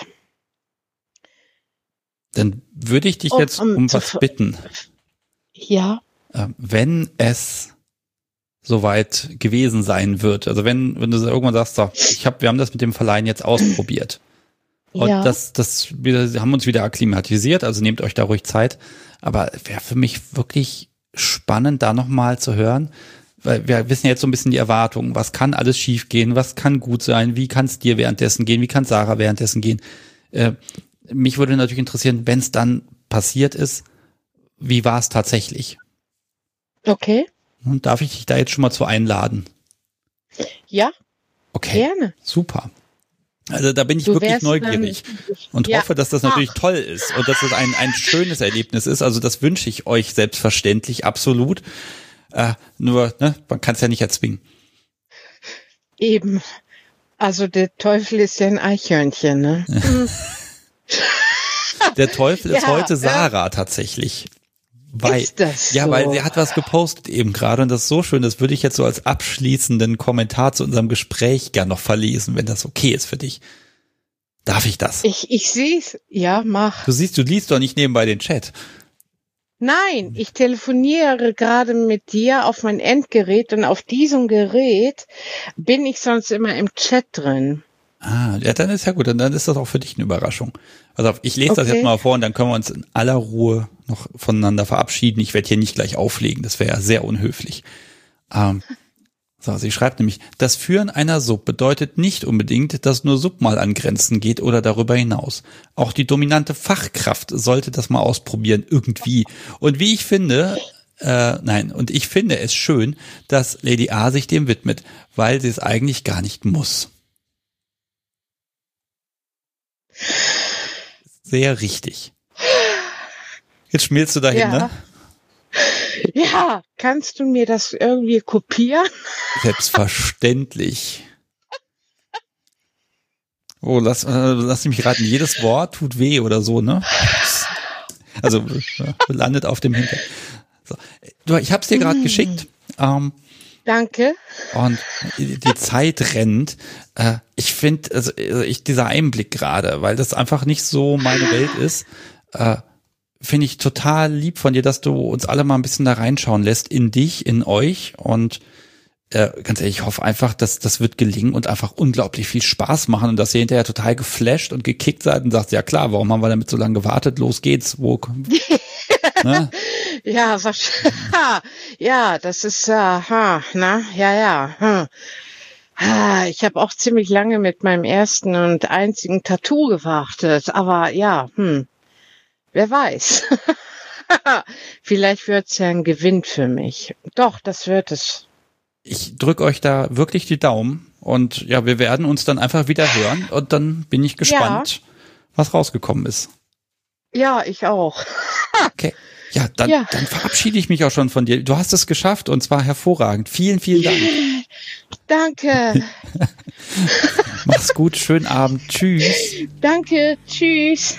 Dann würde ich dich Um- jetzt um um zu was ver- bitten. Ja, Äh, wenn es soweit gewesen sein wird, also wenn, wenn du irgendwann sagst, so, ich hab, wir haben das mit dem Verleihen jetzt ausprobiert. Und ja. das, das, wir haben uns wieder akklimatisiert, also nehmt euch da ruhig Zeit. Aber wäre für mich wirklich spannend, da nochmal zu hören, weil wir wissen ja jetzt so ein bisschen die Erwartungen. Was kann alles schief gehen? Was kann gut sein? Wie kann es dir währenddessen gehen? Wie kann Sarah währenddessen gehen? Äh, mich würde natürlich interessieren, wenn es dann passiert ist, wie war es tatsächlich? Okay. Und darf ich dich da jetzt schon mal zu einladen? Ja, Okay, gerne. super. Also da bin ich Du wirklich wärst neugierig dann- und Ja. hoffe, dass das natürlich toll ist und dass es ein, ein schönes Erlebnis ist. Also das wünsche ich euch selbstverständlich, absolut. Äh, nur, ne, man kann es ja nicht erzwingen. Eben. Also der Teufel ist ja ein Eichhörnchen, ne? Der Teufel ist Ja, heute ja. Sarah tatsächlich. Weil, Ist das ja, so? weil sie hat was gepostet eben gerade und das ist so schön, das würde ich jetzt so als abschließenden Kommentar zu unserem Gespräch gern noch verlesen, wenn das okay ist für dich. Darf ich das? Ich, ich seh's. Ja, mach. Du siehst, du liest doch nicht nebenbei den Chat. Nein, ich telefoniere gerade mit dir auf mein Endgerät und auf diesem Gerät bin ich sonst immer im Chat drin. Ah, ja, dann ist ja gut, dann, dann ist das auch für dich eine Überraschung. Also ich lese das Okay. jetzt mal vor und dann können wir uns in aller Ruhe noch voneinander verabschieden. Ich werde hier nicht gleich auflegen, das wäre ja sehr unhöflich. Ähm, so, sie schreibt nämlich, das Führen einer Sub bedeutet nicht unbedingt, dass nur Sub mal an Grenzen geht oder darüber hinaus. Auch die dominante Fachkraft sollte das mal ausprobieren, irgendwie. Und wie ich finde, äh, nein, und ich finde es schön, dass Lady A sich dem widmet, weil sie es eigentlich gar nicht muss. Sehr richtig. Jetzt schmierst du dahin, Ja. ne? Ja, kannst du mir das irgendwie kopieren? Selbstverständlich. Oh, lass, äh, lass mich raten, jedes Wort tut weh oder so, ne? Also äh, landet auf dem Hinter. So. Du, ich hab's dir gerade geschickt. Ähm, Danke. Und die Zeit rennt. Äh, ich finde, also ich dieser Einblick gerade, weil das einfach nicht so meine Welt ist, äh, finde ich total lieb von dir, dass du uns alle mal ein bisschen da reinschauen lässt in dich, in euch. Und äh, ganz ehrlich, ich hoffe einfach, dass das wird gelingen und einfach unglaublich viel Spaß machen und dass ihr hinterher total geflasht und gekickt seid und sagt, ja klar, warum haben wir damit so lange gewartet? Los geht's. Wo, ne? Ja, was, ja, das ist, ja, ha, na, ja, ja. Hm. Ich habe auch ziemlich lange mit meinem ersten und einzigen Tattoo gewartet, aber ja, hm, wer weiß. Vielleicht wird's ja ein Gewinn für mich. Doch, das wird es. Ich drücke euch da wirklich die Daumen und ja, wir werden uns dann einfach wieder hören und dann bin ich gespannt, ja. was rausgekommen ist. Ja, ich auch. Okay. Ja, dann, ja. dann verabschiede ich mich auch schon von dir. Du hast es geschafft und zwar hervorragend. Vielen, vielen Dank. Danke. Mach's gut, schönen Abend. Tschüss. Danke, tschüss.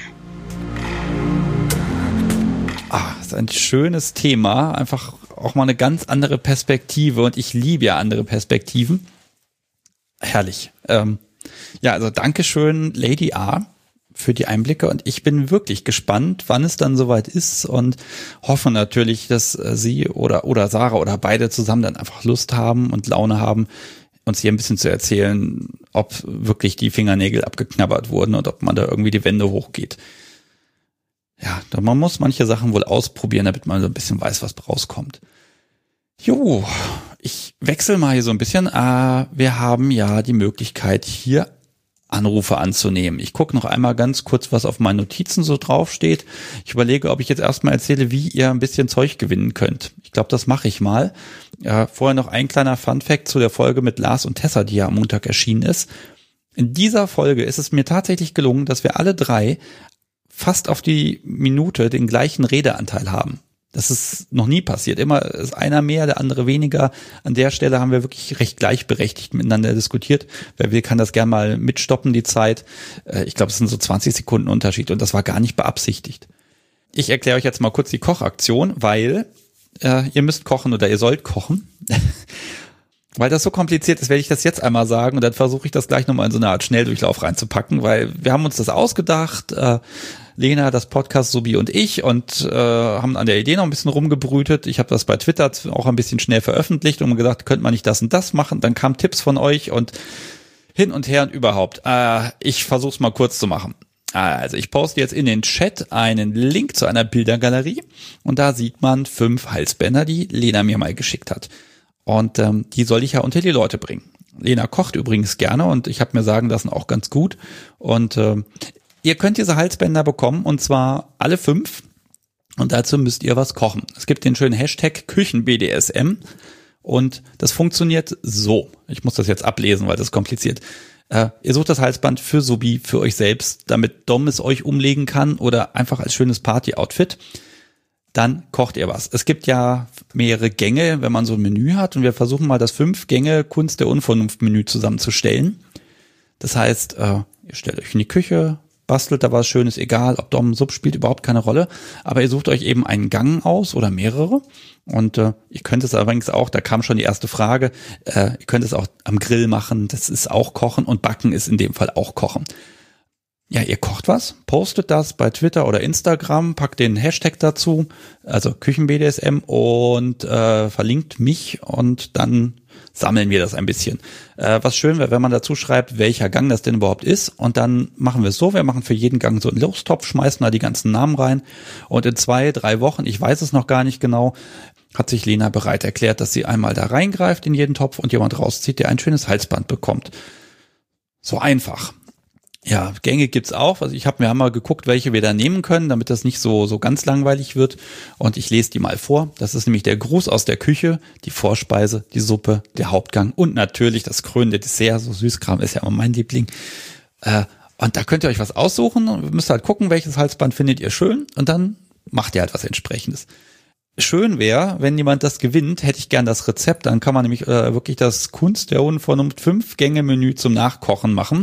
Ah, das ist ein schönes Thema. Einfach auch mal eine ganz andere Perspektive und ich liebe ja andere Perspektiven. Herrlich. Ähm, ja, also Dankeschön, Lady A, für die Einblicke und ich bin wirklich gespannt, wann es dann soweit ist und hoffe natürlich, dass Sie oder oder Sarah oder beide zusammen dann einfach Lust haben und Laune haben, uns hier ein bisschen zu erzählen, ob wirklich die Fingernägel abgeknabbert wurden und ob man da irgendwie die Wände hochgeht. Ja, man muss manche Sachen wohl ausprobieren, damit man so ein bisschen weiß, was rauskommt. Jo, ich wechsle mal hier so ein bisschen. Äh, wir haben ja die Möglichkeit, hier Anrufe anzunehmen. Ich gucke noch einmal ganz kurz, was auf meinen Notizen so draufsteht. Ich überlege, ob ich jetzt erstmal erzähle, wie ihr ein bisschen Zeug gewinnen könnt. Ich glaube, das mache ich mal. Äh, vorher noch ein kleiner Funfact zu der Folge mit Lars und Tessa, die ja am Montag erschienen ist. In dieser Folge ist es mir tatsächlich gelungen, dass wir alle drei fast auf die Minute den gleichen Redeanteil haben. Das ist noch nie passiert. Immer ist einer mehr, der andere weniger. An der Stelle haben wir wirklich recht gleichberechtigt miteinander diskutiert. Wer will, kann das gerne mal mitstoppen, die Zeit. Ich glaube, es sind so zwanzig Sekunden Unterschied und das war gar nicht beabsichtigt. Ich erkläre euch jetzt mal kurz die Kochaktion, weil äh, ihr müsst kochen oder ihr sollt kochen. Weil das so kompliziert ist, werde ich das jetzt einmal sagen und dann versuche ich das gleich nochmal in so eine Art Schnelldurchlauf reinzupacken, weil wir haben uns das ausgedacht, äh, Lena, das Podcast, Subi und ich und äh, haben an der Idee noch ein bisschen rumgebrütet. Ich habe das bei Twitter auch ein bisschen schnell veröffentlicht und gesagt, könnte man nicht das und das machen. Dann kamen Tipps von euch und hin und her und überhaupt. Äh, ich versuche es mal kurz zu machen. Also ich poste jetzt in den Chat einen Link zu einer Bildergalerie und da sieht man fünf Halsbänder, die Lena mir mal geschickt hat. Und ähm, die soll ich ja unter die Leute bringen. Lena kocht übrigens gerne und ich habe mir sagen lassen, auch ganz gut. Und äh, ihr könnt diese Halsbänder bekommen und zwar alle fünf. Und dazu müsst ihr was kochen. Es gibt den schönen Hashtag Küchen-B D S M und das funktioniert so. Ich muss das jetzt ablesen, weil das ist kompliziert. Äh, ihr sucht das Halsband für Subi, für euch selbst, damit Dom es euch umlegen kann oder einfach als schönes Party-Outfit. Dann kocht ihr was. Es gibt ja mehrere Gänge, wenn man so ein Menü hat und wir versuchen mal das fünf Gänge Kunst der Unvernunft Menü zusammenzustellen. Das heißt, äh, ihr stellt euch in die Küche, bastelt da was Schönes, egal ob Dom, Sub, spielt überhaupt keine Rolle, aber ihr sucht euch eben einen Gang aus oder mehrere und äh, ihr könnt es übrigens auch, da kam schon die erste Frage, äh, ihr könnt es auch am Grill machen, das ist auch Kochen und Backen ist in dem Fall auch Kochen. Ja, ihr kocht was, postet das bei Twitter oder Instagram, packt den Hashtag dazu, also Küchen-B D S M und äh, verlinkt mich und dann sammeln wir das ein bisschen. Äh, was schön wäre, wenn man dazu schreibt, welcher Gang das denn überhaupt ist und dann machen wir es so, wir machen für jeden Gang so einen Lostopf, schmeißen da die ganzen Namen rein und in zwei, drei Wochen, ich weiß es noch gar nicht genau, hat sich Lena bereit erklärt, dass sie einmal da reingreift in jeden Topf und jemand rauszieht, der ein schönes Halsband bekommt. So einfach. Ja, Gänge gibt's auch. Also ich habe mir einmal geguckt, welche wir da nehmen können, damit das nicht so so ganz langweilig wird. Und ich lese die mal vor. Das ist nämlich der Gruß aus der Küche, die Vorspeise, die Suppe, der Hauptgang und natürlich das krönende Dessert. So Süßkram ist ja immer mein Liebling. Äh, und da könnt ihr euch was aussuchen. Und ihr müsst halt gucken, welches Halsband findet ihr schön. Und dann macht ihr halt was Entsprechendes. Schön wäre, wenn jemand das gewinnt, hätte ich gern das Rezept. Dann kann man nämlich äh, wirklich das Kunst der Unvernunft fünf-Gänge-Menü zum Nachkochen machen.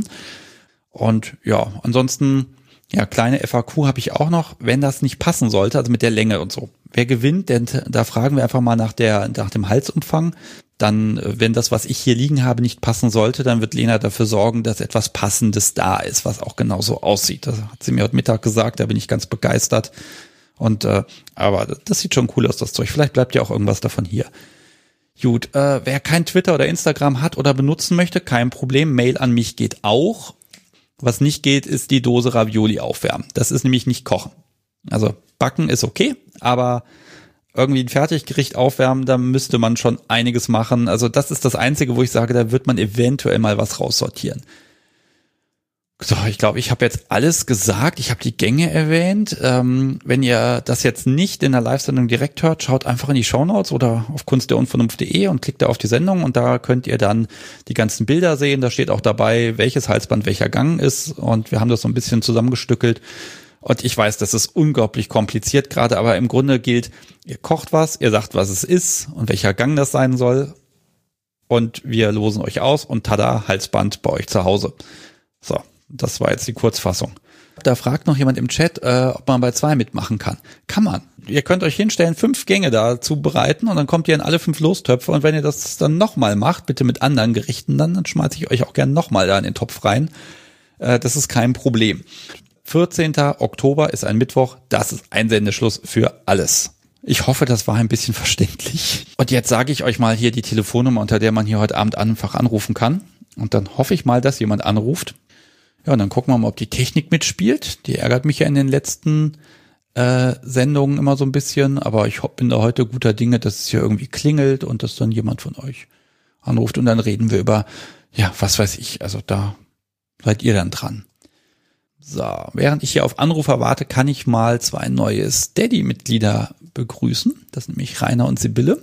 Und ja, ansonsten, ja, kleine F A Q habe ich auch noch, wenn das nicht passen sollte, also mit der Länge und so. Wer gewinnt, denn da fragen wir einfach mal nach der nach dem Halsumfang. Dann, wenn das, was ich hier liegen habe, nicht passen sollte, dann wird Lena dafür sorgen, dass etwas Passendes da ist, was auch genauso aussieht. Das hat sie mir heute Mittag gesagt, da bin ich ganz begeistert. Und äh, aber das sieht schon cool aus, das Zeug. Vielleicht bleibt ja auch irgendwas davon hier. Gut, äh, wer kein Twitter oder Instagram hat oder benutzen möchte, kein Problem. Mail an mich geht auch. Was nicht geht, ist die Dose Ravioli aufwärmen. Das ist nämlich nicht kochen. Also backen ist okay, aber irgendwie ein Fertiggericht aufwärmen, da müsste man schon einiges machen. Also das ist das Einzige, wo ich sage, da wird man eventuell mal was raussortieren. So, ich glaube, ich habe jetzt alles gesagt. Ich habe die Gänge erwähnt. Ähm, wenn ihr das jetzt nicht in der Live-Sendung direkt hört, schaut einfach in die Shownotes oder auf kunst der unvernunft punkt de und klickt da auf die Sendung und da könnt ihr dann die ganzen Bilder sehen. Da steht auch dabei, welches Halsband welcher Gang ist und wir haben das so ein bisschen zusammengestückelt. Und ich weiß, das ist unglaublich kompliziert gerade, aber im Grunde gilt, ihr kocht was, ihr sagt, was es ist und welcher Gang das sein soll und wir losen euch aus und tada, Halsband bei euch zu Hause. So. Das war jetzt die Kurzfassung. Da fragt noch jemand im Chat, äh, ob man bei zwei mitmachen kann. Kann man. Ihr könnt euch hinstellen, fünf Gänge da zubereiten und dann kommt ihr in alle fünf Lostöpfe und wenn ihr das dann nochmal macht, bitte mit anderen Gerichten, dann, dann schmeiße ich euch auch gerne nochmal da in den Topf rein. Äh, das ist kein Problem. vierzehnter Oktober ist ein Mittwoch. Das ist Einsendeschluss für alles. Ich hoffe, das war ein bisschen verständlich. Und jetzt sage ich euch mal hier die Telefonnummer, unter der man hier heute Abend einfach anrufen kann. Und dann hoffe ich mal, dass jemand anruft. Ja, und dann gucken wir mal, ob die Technik mitspielt. Die ärgert mich ja in den letzten äh, Sendungen immer so ein bisschen, aber ich bin da heute guter Dinge, dass es hier irgendwie klingelt und dass dann jemand von euch anruft und dann reden wir über, ja, was weiß ich, also da seid ihr dann dran. So, während ich hier auf Anrufer warte, kann ich mal zwei neue Steady-Mitglieder begrüßen. Das sind nämlich Rainer und Sibylle.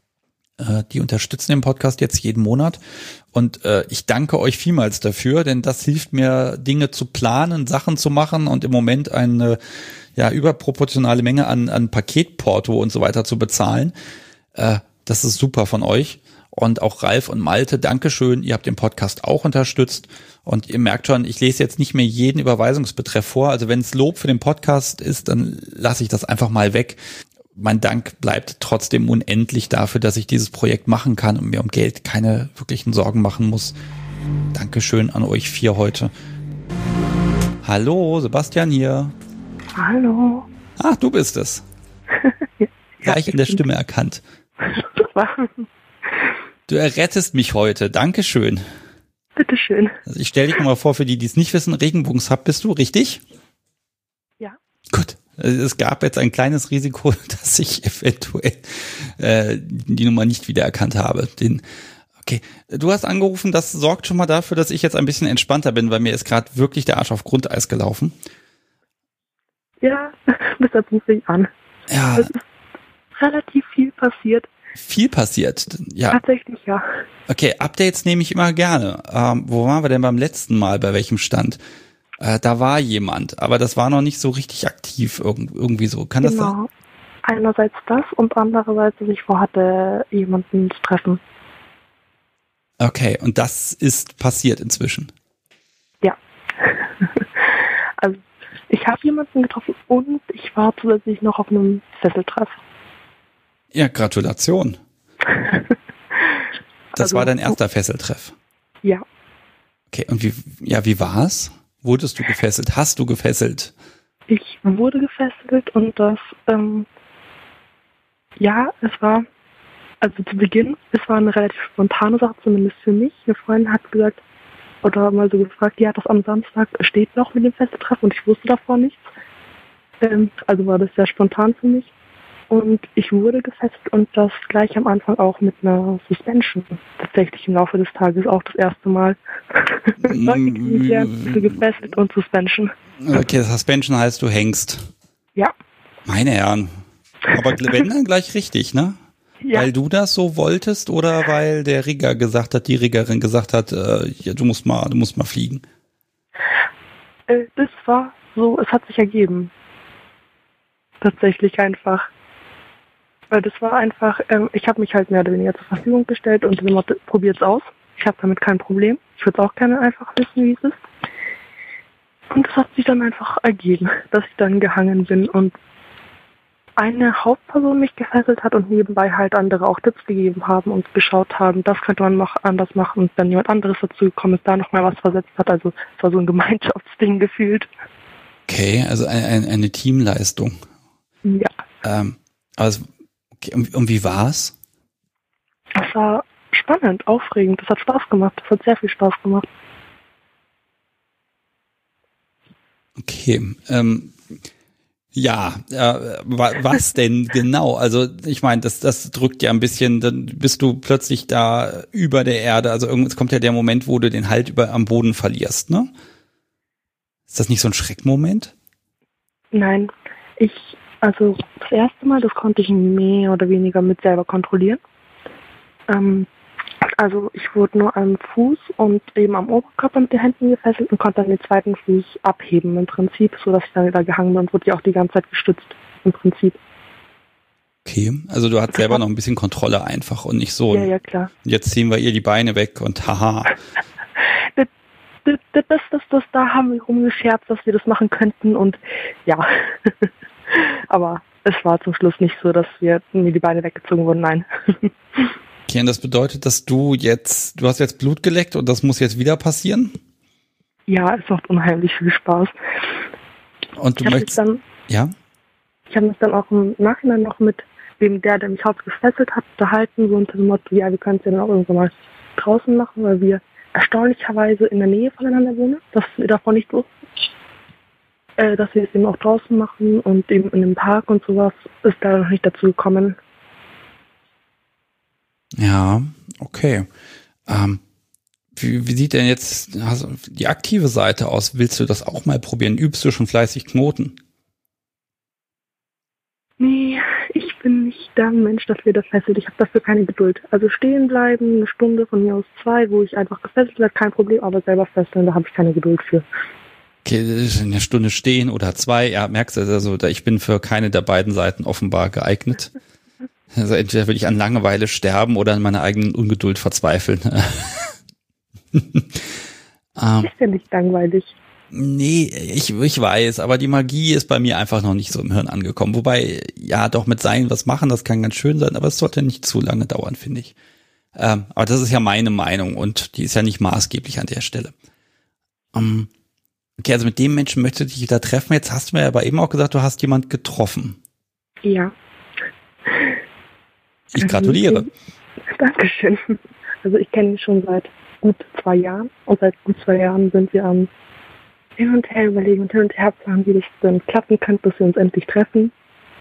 Die unterstützen den Podcast jetzt jeden Monat und äh, ich danke euch vielmals dafür, denn das hilft mir, Dinge zu planen, Sachen zu machen und im Moment eine ja überproportionale Menge an an Paketporto und so weiter zu bezahlen. Äh, das ist super von euch und auch Ralf und Malte, Dankeschön, ihr habt den Podcast auch unterstützt und ihr merkt schon, ich lese jetzt nicht mehr jeden Überweisungsbetreff vor, also wenn es Lob für den Podcast ist, dann lasse ich das einfach mal weg. Mein Dank bleibt trotzdem unendlich dafür, dass ich dieses Projekt machen kann und mir um Geld keine wirklichen Sorgen machen muss. Dankeschön an euch vier heute. Hallo, Sebastian hier. Hallo. Ach, du bist es. Ja, gleich in der Stimme erkannt. Du errettest mich heute. Dankeschön. Bitteschön. Also ich stelle dich mal vor, für die, die es nicht wissen, Regenbogenshub bist du, richtig? Ja. Gut. Es gab jetzt ein kleines Risiko, dass ich eventuell äh, die Nummer nicht wiedererkannt habe. Den, okay, du hast angerufen, das sorgt schon mal dafür, dass ich jetzt ein bisschen entspannter bin, weil mir ist gerade wirklich der Arsch auf Grundeis gelaufen. Ja, deshalb rufe ich an. Ja. Es ist relativ viel passiert. Viel passiert, ja. Tatsächlich, ja. Okay, Updates nehme ich immer gerne. Ähm, wo waren wir denn beim letzten Mal, bei welchem Stand? Äh, da war jemand, aber das war noch nicht so richtig aktiv irg- irgendwie so. Kann das sein? Genau. Einerseits das und andererseits, dass ich vorhatte, jemanden zu treffen. Okay, und das ist passiert inzwischen? Ja. Also, ich habe jemanden getroffen und ich war zusätzlich noch auf einem Fesseltreff. Ja, Gratulation. Das Also, war dein erster Fesseltreff? Ja. Okay, und wie, ja, wie war's? Wurdest du gefesselt? Hast du gefesselt? Ich wurde gefesselt und das, ähm, ja, es war, also zu Beginn, es war eine relativ spontane Sache, zumindest für mich. Eine Freundin hat gesagt, oder mal so gefragt, ja, das am Samstag steht noch mit dem Fesseltreff und ich wusste davor nichts. Ähm, also war das sehr spontan für mich. Und ich wurde gefesselt und das gleich am Anfang auch mit einer Suspension. Tatsächlich im Laufe des Tages auch das erste Mal. Leute kennengelernt, gefesselt und Suspension. Okay, Suspension heißt, du hängst. Ja. Meine Herren. Aber wenn, dann gleich richtig, ne? Ja. Weil du das so wolltest oder weil der Rigger gesagt hat, die Riggerin gesagt hat, äh, ja, du musst mal, du musst mal fliegen? Äh, das war so, es hat sich ergeben. Tatsächlich einfach. Weil das war einfach, ähm, ich habe mich halt mehr oder weniger zur Verfügung gestellt und probiert es aus. Ich habe damit kein Problem. Ich würde auch gerne einfach wissen, wie es ist. Und es hat sich dann einfach ergeben, dass ich dann gehangen bin und eine Hauptperson mich gefesselt hat und nebenbei halt andere auch Tipps gegeben haben und geschaut haben, das könnte man mach, anders machen und dann jemand anderes dazu gekommen ist, da nochmal was versetzt hat. Also es war so ein Gemeinschaftsding gefühlt. Okay, also eine, eine, eine Teamleistung. Ja. Ähm, aber es, okay, und, und wie war's? das war spannend, aufregend, das hat Spaß gemacht, das hat sehr viel Spaß gemacht. Okay, ähm, ja, äh, was denn genau? Also ich meine, das das drückt ja ein bisschen, dann bist du plötzlich da über der Erde, also es kommt ja der Moment, wo du den Halt über am Boden verlierst, ne? Ist das nicht so ein Schreckmoment? Nein, ich, also das erste Mal, das konnte ich mehr oder weniger mit selber kontrollieren. Ähm, also ich wurde nur am Fuß und eben am Oberkörper mit den Händen gefesselt und konnte dann den zweiten Fuß abheben im Prinzip, so dass ich dann wieder gehangen bin und wurde ja auch die ganze Zeit gestützt im Prinzip. Okay, also du hast selber noch ein bisschen Kontrolle einfach und nicht so. Ja, ja, klar. Jetzt ziehen wir ihr die Beine weg und haha. das, das, das, das, das, das, da haben wir rumgescherzt, dass wir das machen könnten und ja. Aber es war zum Schluss nicht so, dass wir mir die Beine weggezogen wurden, nein. Okay, und das bedeutet, dass du jetzt, du hast jetzt Blut geleckt und das muss jetzt wieder passieren? Ja, es macht unheimlich viel Spaß. Und du ich möchtest, dann, ja? Ich habe mich dann auch im Nachhinein noch mit dem, der, der mich hauptsächlich gefesselt hat, unterhalten, so unter dem Motto, ja, wir können es ja dann auch irgendwann mal draußen machen, weil wir erstaunlicherweise in der Nähe voneinander wohnen, dass wir davon nicht wussten. Äh, dass wir es eben auch draußen machen und eben in dem Park und sowas ist da noch nicht dazu gekommen. Ja, okay. Ähm, wie, wie sieht denn jetzt also die aktive Seite aus? Willst du das auch mal probieren? Übst du schon fleißig Knoten? Nee, ich bin nicht der Mensch dafür, der fesselt. Ich habe dafür keine Geduld. Also stehen bleiben, eine Stunde, von mir aus zwei, wo ich einfach gefesselt werde, kein Problem, aber selber fesseln, da habe ich keine Geduld für. Okay, eine Stunde stehen oder zwei, ja, merkst du, also ich bin für keine der beiden Seiten offenbar geeignet. Also entweder will ich an Langeweile sterben oder an meiner eigenen Ungeduld verzweifeln. ähm, ist ja nicht langweilig. Nee, ich, ich weiß, aber die Magie ist bei mir einfach noch nicht so im Hirn angekommen. Wobei, ja, doch mit Seilen was machen, das kann ganz schön sein, aber es sollte nicht zu lange dauern, finde ich. Ähm, aber das ist ja meine Meinung und die ist ja nicht maßgeblich an der Stelle. Ähm, okay, also mit dem Menschen möchtest du dich wieder treffen. Jetzt hast du mir aber eben auch gesagt, du hast jemand getroffen. Ja. Ich gratuliere. Ähm, Dankeschön. Also ich kenne ihn schon seit gut zwei Jahren und seit gut zwei Jahren sind wir am hin und her überlegen und hin und her planen, wie das dann klappen könnte, bis wir uns endlich treffen.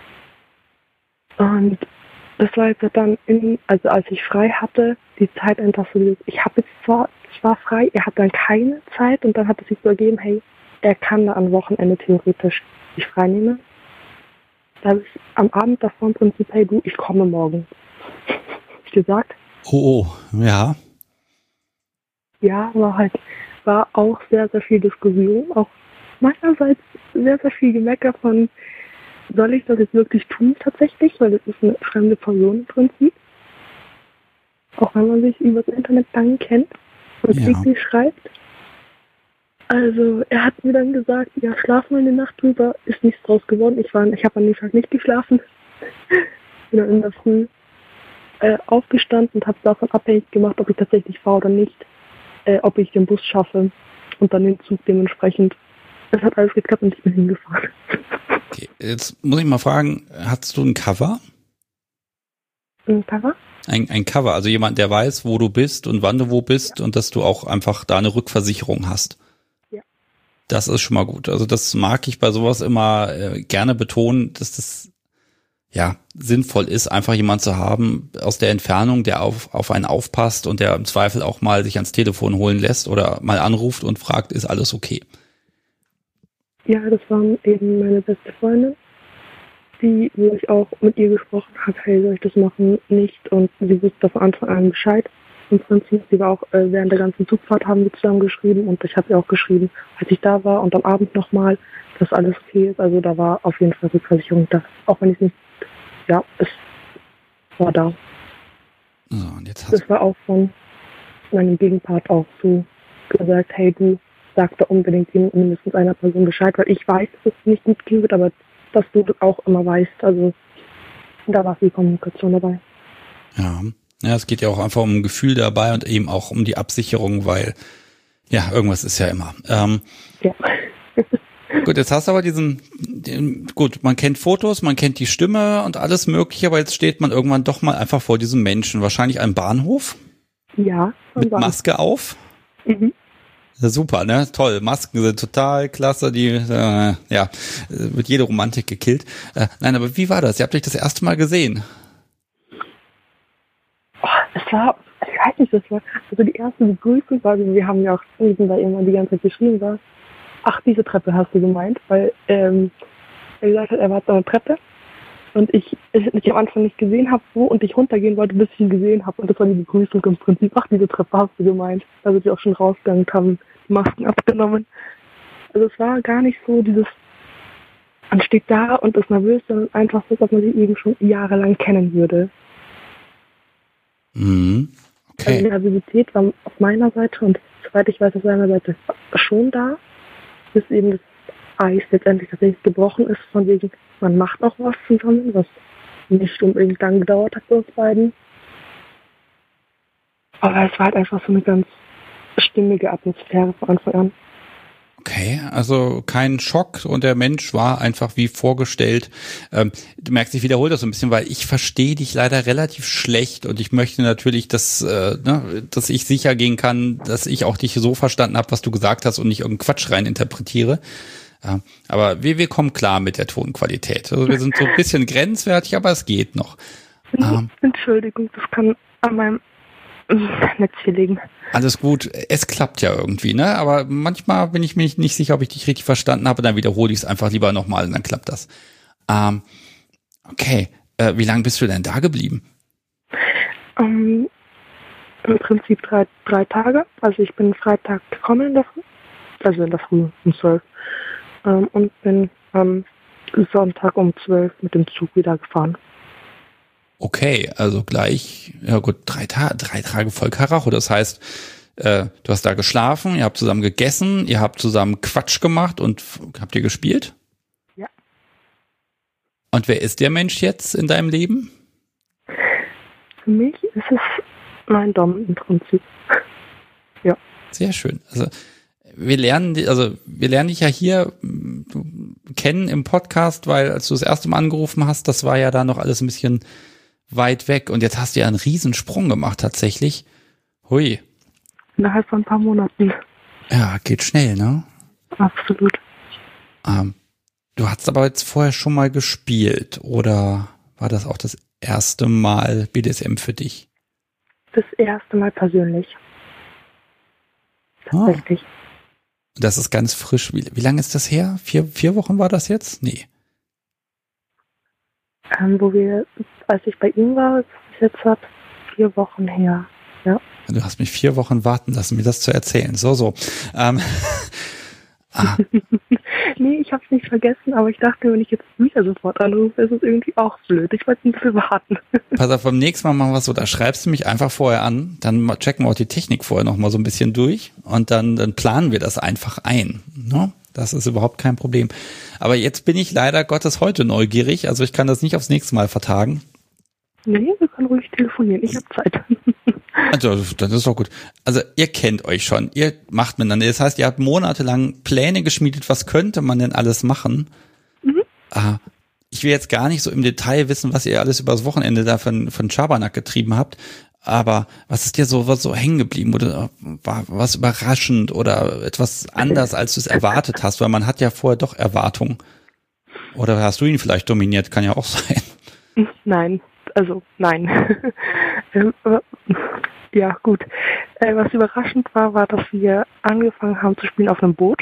Und das war jetzt dann, in, also als ich frei hatte, die Zeit einfach so, ich habe jetzt zwar, ich war frei, er hat dann keine Zeit und dann hat es sich so ergeben, hey, er kann da am Wochenende theoretisch sich frei nehmen. Da habe ich am Abend davor im Prinzip, hey du, ich komme morgen. Ich gesagt. Oh, oh, ja. Ja, war halt, war auch sehr, sehr viel Diskussion, auch meinerseits sehr, sehr viel Gemecker von, soll ich das jetzt wirklich tun tatsächlich, weil das ist eine fremde Person im Prinzip. Auch wenn man sich über das Internet dann kennt und ja. täglich schreibt. Also er hat mir dann gesagt, ja, schlafen wir in der Nacht drüber, ist nichts draus geworden. Ich war, ich habe an dem Tag nicht geschlafen. Bin dann in der Früh äh, aufgestanden und habe davon abhängig gemacht, ob ich tatsächlich fahre oder nicht, äh, ob ich den Bus schaffe und dann den Zug dementsprechend. Es hat alles geklappt und ich bin hingefahren. Okay, jetzt muss ich mal fragen, hast du ein Cover? Ein Cover? Ein, ein Cover, also jemand, der weiß, wo du bist und wann du wo bist, ja. Und dass du auch einfach da eine Rückversicherung hast. Ja. Das ist schon mal gut. Also das mag ich bei sowas immer äh, gerne betonen, dass das ja sinnvoll ist, einfach jemand zu haben aus der Entfernung, der auf, auf einen aufpasst und der im Zweifel auch mal sich ans Telefon holen lässt oder mal anruft und fragt, ist alles okay? Ja, das war eben meine beste Freundin, die, wo ich auch mit ihr gesprochen habe, hey, soll ich das machen? Nicht. Und sie wusste von Anfang an Bescheid. Im Prinzip, sie war auch äh, während der ganzen Zugfahrt haben wir zusammen geschrieben und ich habe ihr auch geschrieben, als ich da war und am Abend nochmal, dass alles okay ist. Also da war auf jeden Fall Rückversicherung da. Auch wenn ich nicht, ja, es war da. So, und jetzt hast das war auch von meinem Gegenpart auch so gesagt, hey, du sag da unbedingt mindestens einer Person Bescheid, weil ich weiß, dass es nicht gut gehen wird, aber dass du das auch immer weißt. Also da war viel Kommunikation dabei. Ja. Ja, es geht ja auch einfach um ein Gefühl dabei und eben auch um die Absicherung, weil ja, irgendwas ist ja immer. Ähm, ja. Gut, jetzt hast du aber diesen, den, gut, man kennt Fotos, man kennt die Stimme und alles Mögliche, aber jetzt steht man irgendwann doch mal einfach vor diesem Menschen, wahrscheinlich am Bahnhof. Ja. Mit Maske auf. Mhm. Super, ne? Toll. Masken sind total klasse. Die, äh, ja, wird jede Romantik gekillt. Äh, nein, aber wie war das? Ihr habt euch das erste Mal gesehen? Oh, es war, ich weiß nicht, das war, also die erste Begrüßung war, wir haben ja auch da immer die ganze Zeit geschrieben, war, ach, diese Treppe hast du gemeint, weil, ähm, er gesagt hat, er war auf einer Treppe und ich, ich, ich am Anfang nicht gesehen habe, wo und ich runtergehen wollte, bis ich ihn gesehen habe und das war die Begrüßung im Prinzip, ach, diese Treppe hast du gemeint. Da sind wir auch schon rausgegangen und haben die Masken abgenommen. Also es war gar nicht so dieses, man steht da und ist nervös, sondern einfach so, dass man sich eben schon jahrelang kennen würde. Mhm. Okay. Also die Nervosität war auf meiner Seite und soweit ich weiß, auf seiner Seite schon da, bis eben das Eis letztendlich tatsächlich gebrochen ist, von wegen, man macht auch was zusammen, was nicht unbedingt lang gedauert hat bei uns beiden. Aber es war halt einfach so eine ganz stimmige Atmosphäre von Anfang an. Okay, also kein Schock und der Mensch war einfach wie vorgestellt. Ähm, du merkst, ich wiederhole das so ein bisschen, weil ich verstehe dich leider relativ schlecht und ich möchte natürlich, dass, äh, ne, dass ich sicher gehen kann, dass ich auch dich so verstanden habe, was du gesagt hast und nicht irgendeinen Quatsch rein interpretiere. Ja, aber wir, wir kommen klar mit der Tonqualität. Also wir sind so ein bisschen grenzwertig, aber es geht noch. Ähm, Entschuldigung, das kann an meinem Netz hier liegen. Alles gut, es klappt ja irgendwie, ne? Aber manchmal bin ich mir nicht sicher, ob ich dich richtig verstanden habe, dann wiederhole ich es einfach lieber nochmal und dann klappt das. Ähm, okay, äh, wie lange bist du denn da geblieben? Um, Im Prinzip drei, drei Tage. Also ich bin Freitag gekommen in der Früh, also in der Früh um zwölf. Ähm, und bin am Sonntag um zwölf mit dem Zug wieder gefahren. Okay, also gleich, ja gut, drei, Ta- drei Tage voll Karacho. Das heißt, äh, du hast da geschlafen, ihr habt zusammen gegessen, ihr habt zusammen Quatsch gemacht und f- habt ihr gespielt? Ja. Und wer ist der Mensch jetzt in deinem Leben? Für mich ist es mein Dom im Prinzip. Ja. Sehr schön. Also wir lernen, also wir lernen dich ja hier kennen im Podcast, weil als du das erste Mal angerufen hast, das war ja da noch alles ein bisschen weit weg und jetzt hast du ja einen Riesensprung gemacht tatsächlich. Hui. Innerhalb von ein paar Monaten. Ja, geht schnell, ne? Absolut. Ähm, du hast aber jetzt vorher schon mal gespielt oder war das auch das erste Mal B D S M für dich? Das erste Mal persönlich. Tatsächlich. Ah. Das ist ganz frisch. Wie, wie lange ist das her? Vier, vier Wochen war das jetzt? Nee. Ähm, wo wir, als ich bei ihm war, ist jetzt hat vier Wochen her. Ja. Du hast mich vier Wochen warten lassen, mir das zu erzählen. So, so. Ähm, ah. Nee, ich habe es nicht vergessen, aber ich dachte, wenn ich jetzt wieder sofort anrufe, ist es irgendwie auch blöd. Ich wollte ein bisschen warten. Pass auf, beim nächsten Mal machen wir es so, da schreibst du mich einfach vorher an, dann checken wir auch die Technik vorher noch mal so ein bisschen durch und dann, dann planen wir das einfach ein. Ne? Das ist überhaupt kein Problem. Aber jetzt bin ich leider Gottes heute neugierig, also ich kann das nicht aufs nächste Mal vertagen. Nee, wir können ruhig telefonieren, ich habe Zeit. Also, das ist doch gut. Also, ihr kennt euch schon, ihr macht miteinander. Das heißt, ihr habt monatelang Pläne geschmiedet, was könnte man denn alles machen? Mhm. Ah, ich will jetzt gar nicht so im Detail wissen, was ihr alles übers Wochenende da von, von Schabernack getrieben habt, aber was ist dir so, was so hängen geblieben oder war was überraschend oder etwas anders, als du es erwartet hast? Weil man hat ja vorher doch Erwartungen. Oder hast du ihn vielleicht dominiert? Kann ja auch sein. Nein, also nein. Ja, gut. Äh, was überraschend war, war, dass wir angefangen haben zu spielen auf einem Boot.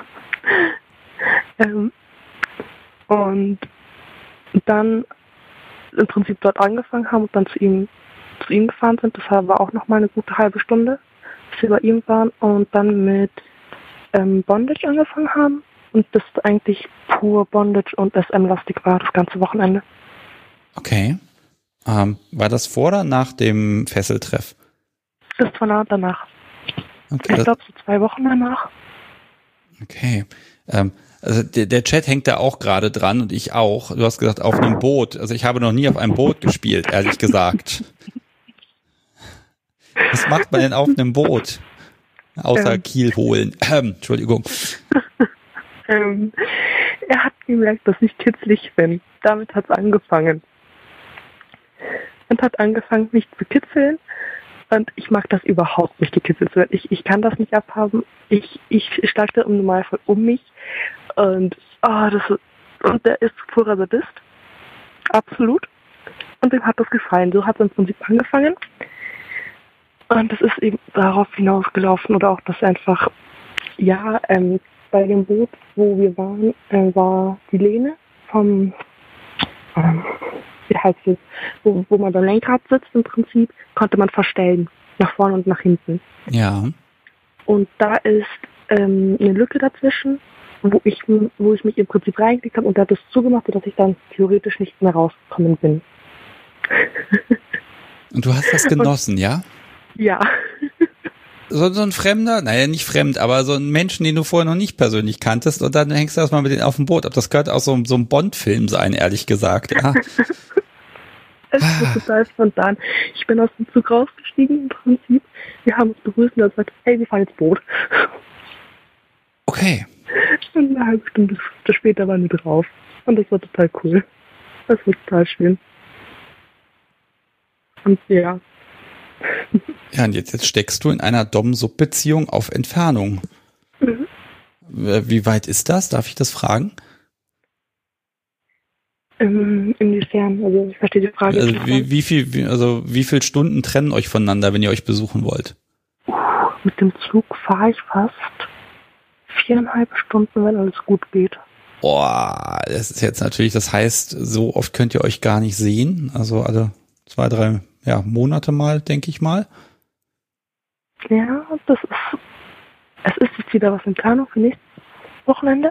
ähm, und dann im Prinzip dort angefangen haben und dann zu ihm zu ihm gefahren sind. Das war auch noch mal eine gute halbe Stunde, bis wir bei ihm waren und dann mit ähm, Bondage angefangen haben und das eigentlich pur Bondage und S M-lastig war das ganze Wochenende. Okay. Ähm, war das vor oder nach dem Fesseltreff? Das war danach. Okay, ich glaube so zwei Wochen danach. Okay. Ähm, also der, der Chat hängt da auch gerade dran und ich auch. Du hast gesagt, auf einem Boot. Also ich habe noch nie auf einem Boot gespielt, ehrlich gesagt. Was macht man denn auf einem Boot? Außer ähm. Kiel holen. Ähm, Entschuldigung. ähm, er hat gemerkt, dass ich kitzlig bin. Damit hat es angefangen. Und hat angefangen, mich zu kitzeln. Und ich mag das überhaupt nicht, gekitzelt zu werden. Ich, ich kann das nicht abhaben. Ich, ich starte im Normalfall um mich. Und, oh, das ist, und der ist purer Sadist. Absolut. Und dem hat das gefallen. So hat es im Prinzip angefangen. Und es ist eben darauf hinausgelaufen. Oder auch, dass einfach, ja, ähm, bei dem Boot, wo wir waren, äh, war die Lehne vom, ähm, wie heißt es, wo, wo man beim Lenkrad sitzt im Prinzip, konnte man verstellen, nach vorne und nach hinten. Ja. Und da ist ähm, eine Lücke dazwischen, wo ich, wo ich mich im Prinzip reingelegt habe und der hat das zugemacht, sodass ich dann theoretisch nicht mehr rausgekommen bin. Und du hast das genossen, und, ja? Ja. So, so ein Fremder, naja, nicht fremd, aber so ein Menschen, den du vorher noch nicht persönlich kanntest und dann hängst du erstmal mit denen auf dem Boot ab. Das könnte auch so, so ein Bond-Film sein, ehrlich gesagt, ja. Es ist total spontan. Ich bin aus dem Zug rausgestiegen im Prinzip. Wir haben uns begrüßt und er hat gesagt, hey, wir fahren ins Boot. Okay. Und eine halbe Stunde später waren wir drauf. Und das war total cool. Das war total schön. Und ja. Ja, und jetzt, jetzt steckst du in einer Dom-Sub-Beziehung auf Entfernung. Mhm. Wie weit ist das? Darf ich das fragen? Ähm, inwiefern? Also ich verstehe die Frage. Also wie, wie viel, wie, also wie viele Stunden trennen euch voneinander, wenn ihr euch besuchen wollt? Mit dem Zug fahre ich fast viereinhalb Stunden, wenn alles gut geht. Boah, das ist jetzt natürlich, das heißt, so oft könnt ihr euch gar nicht sehen. Also alle zwei, drei ja, Monate mal, denke ich mal. Ja, das ist, es ist jetzt wieder was in Planung für nächstes Wochenende,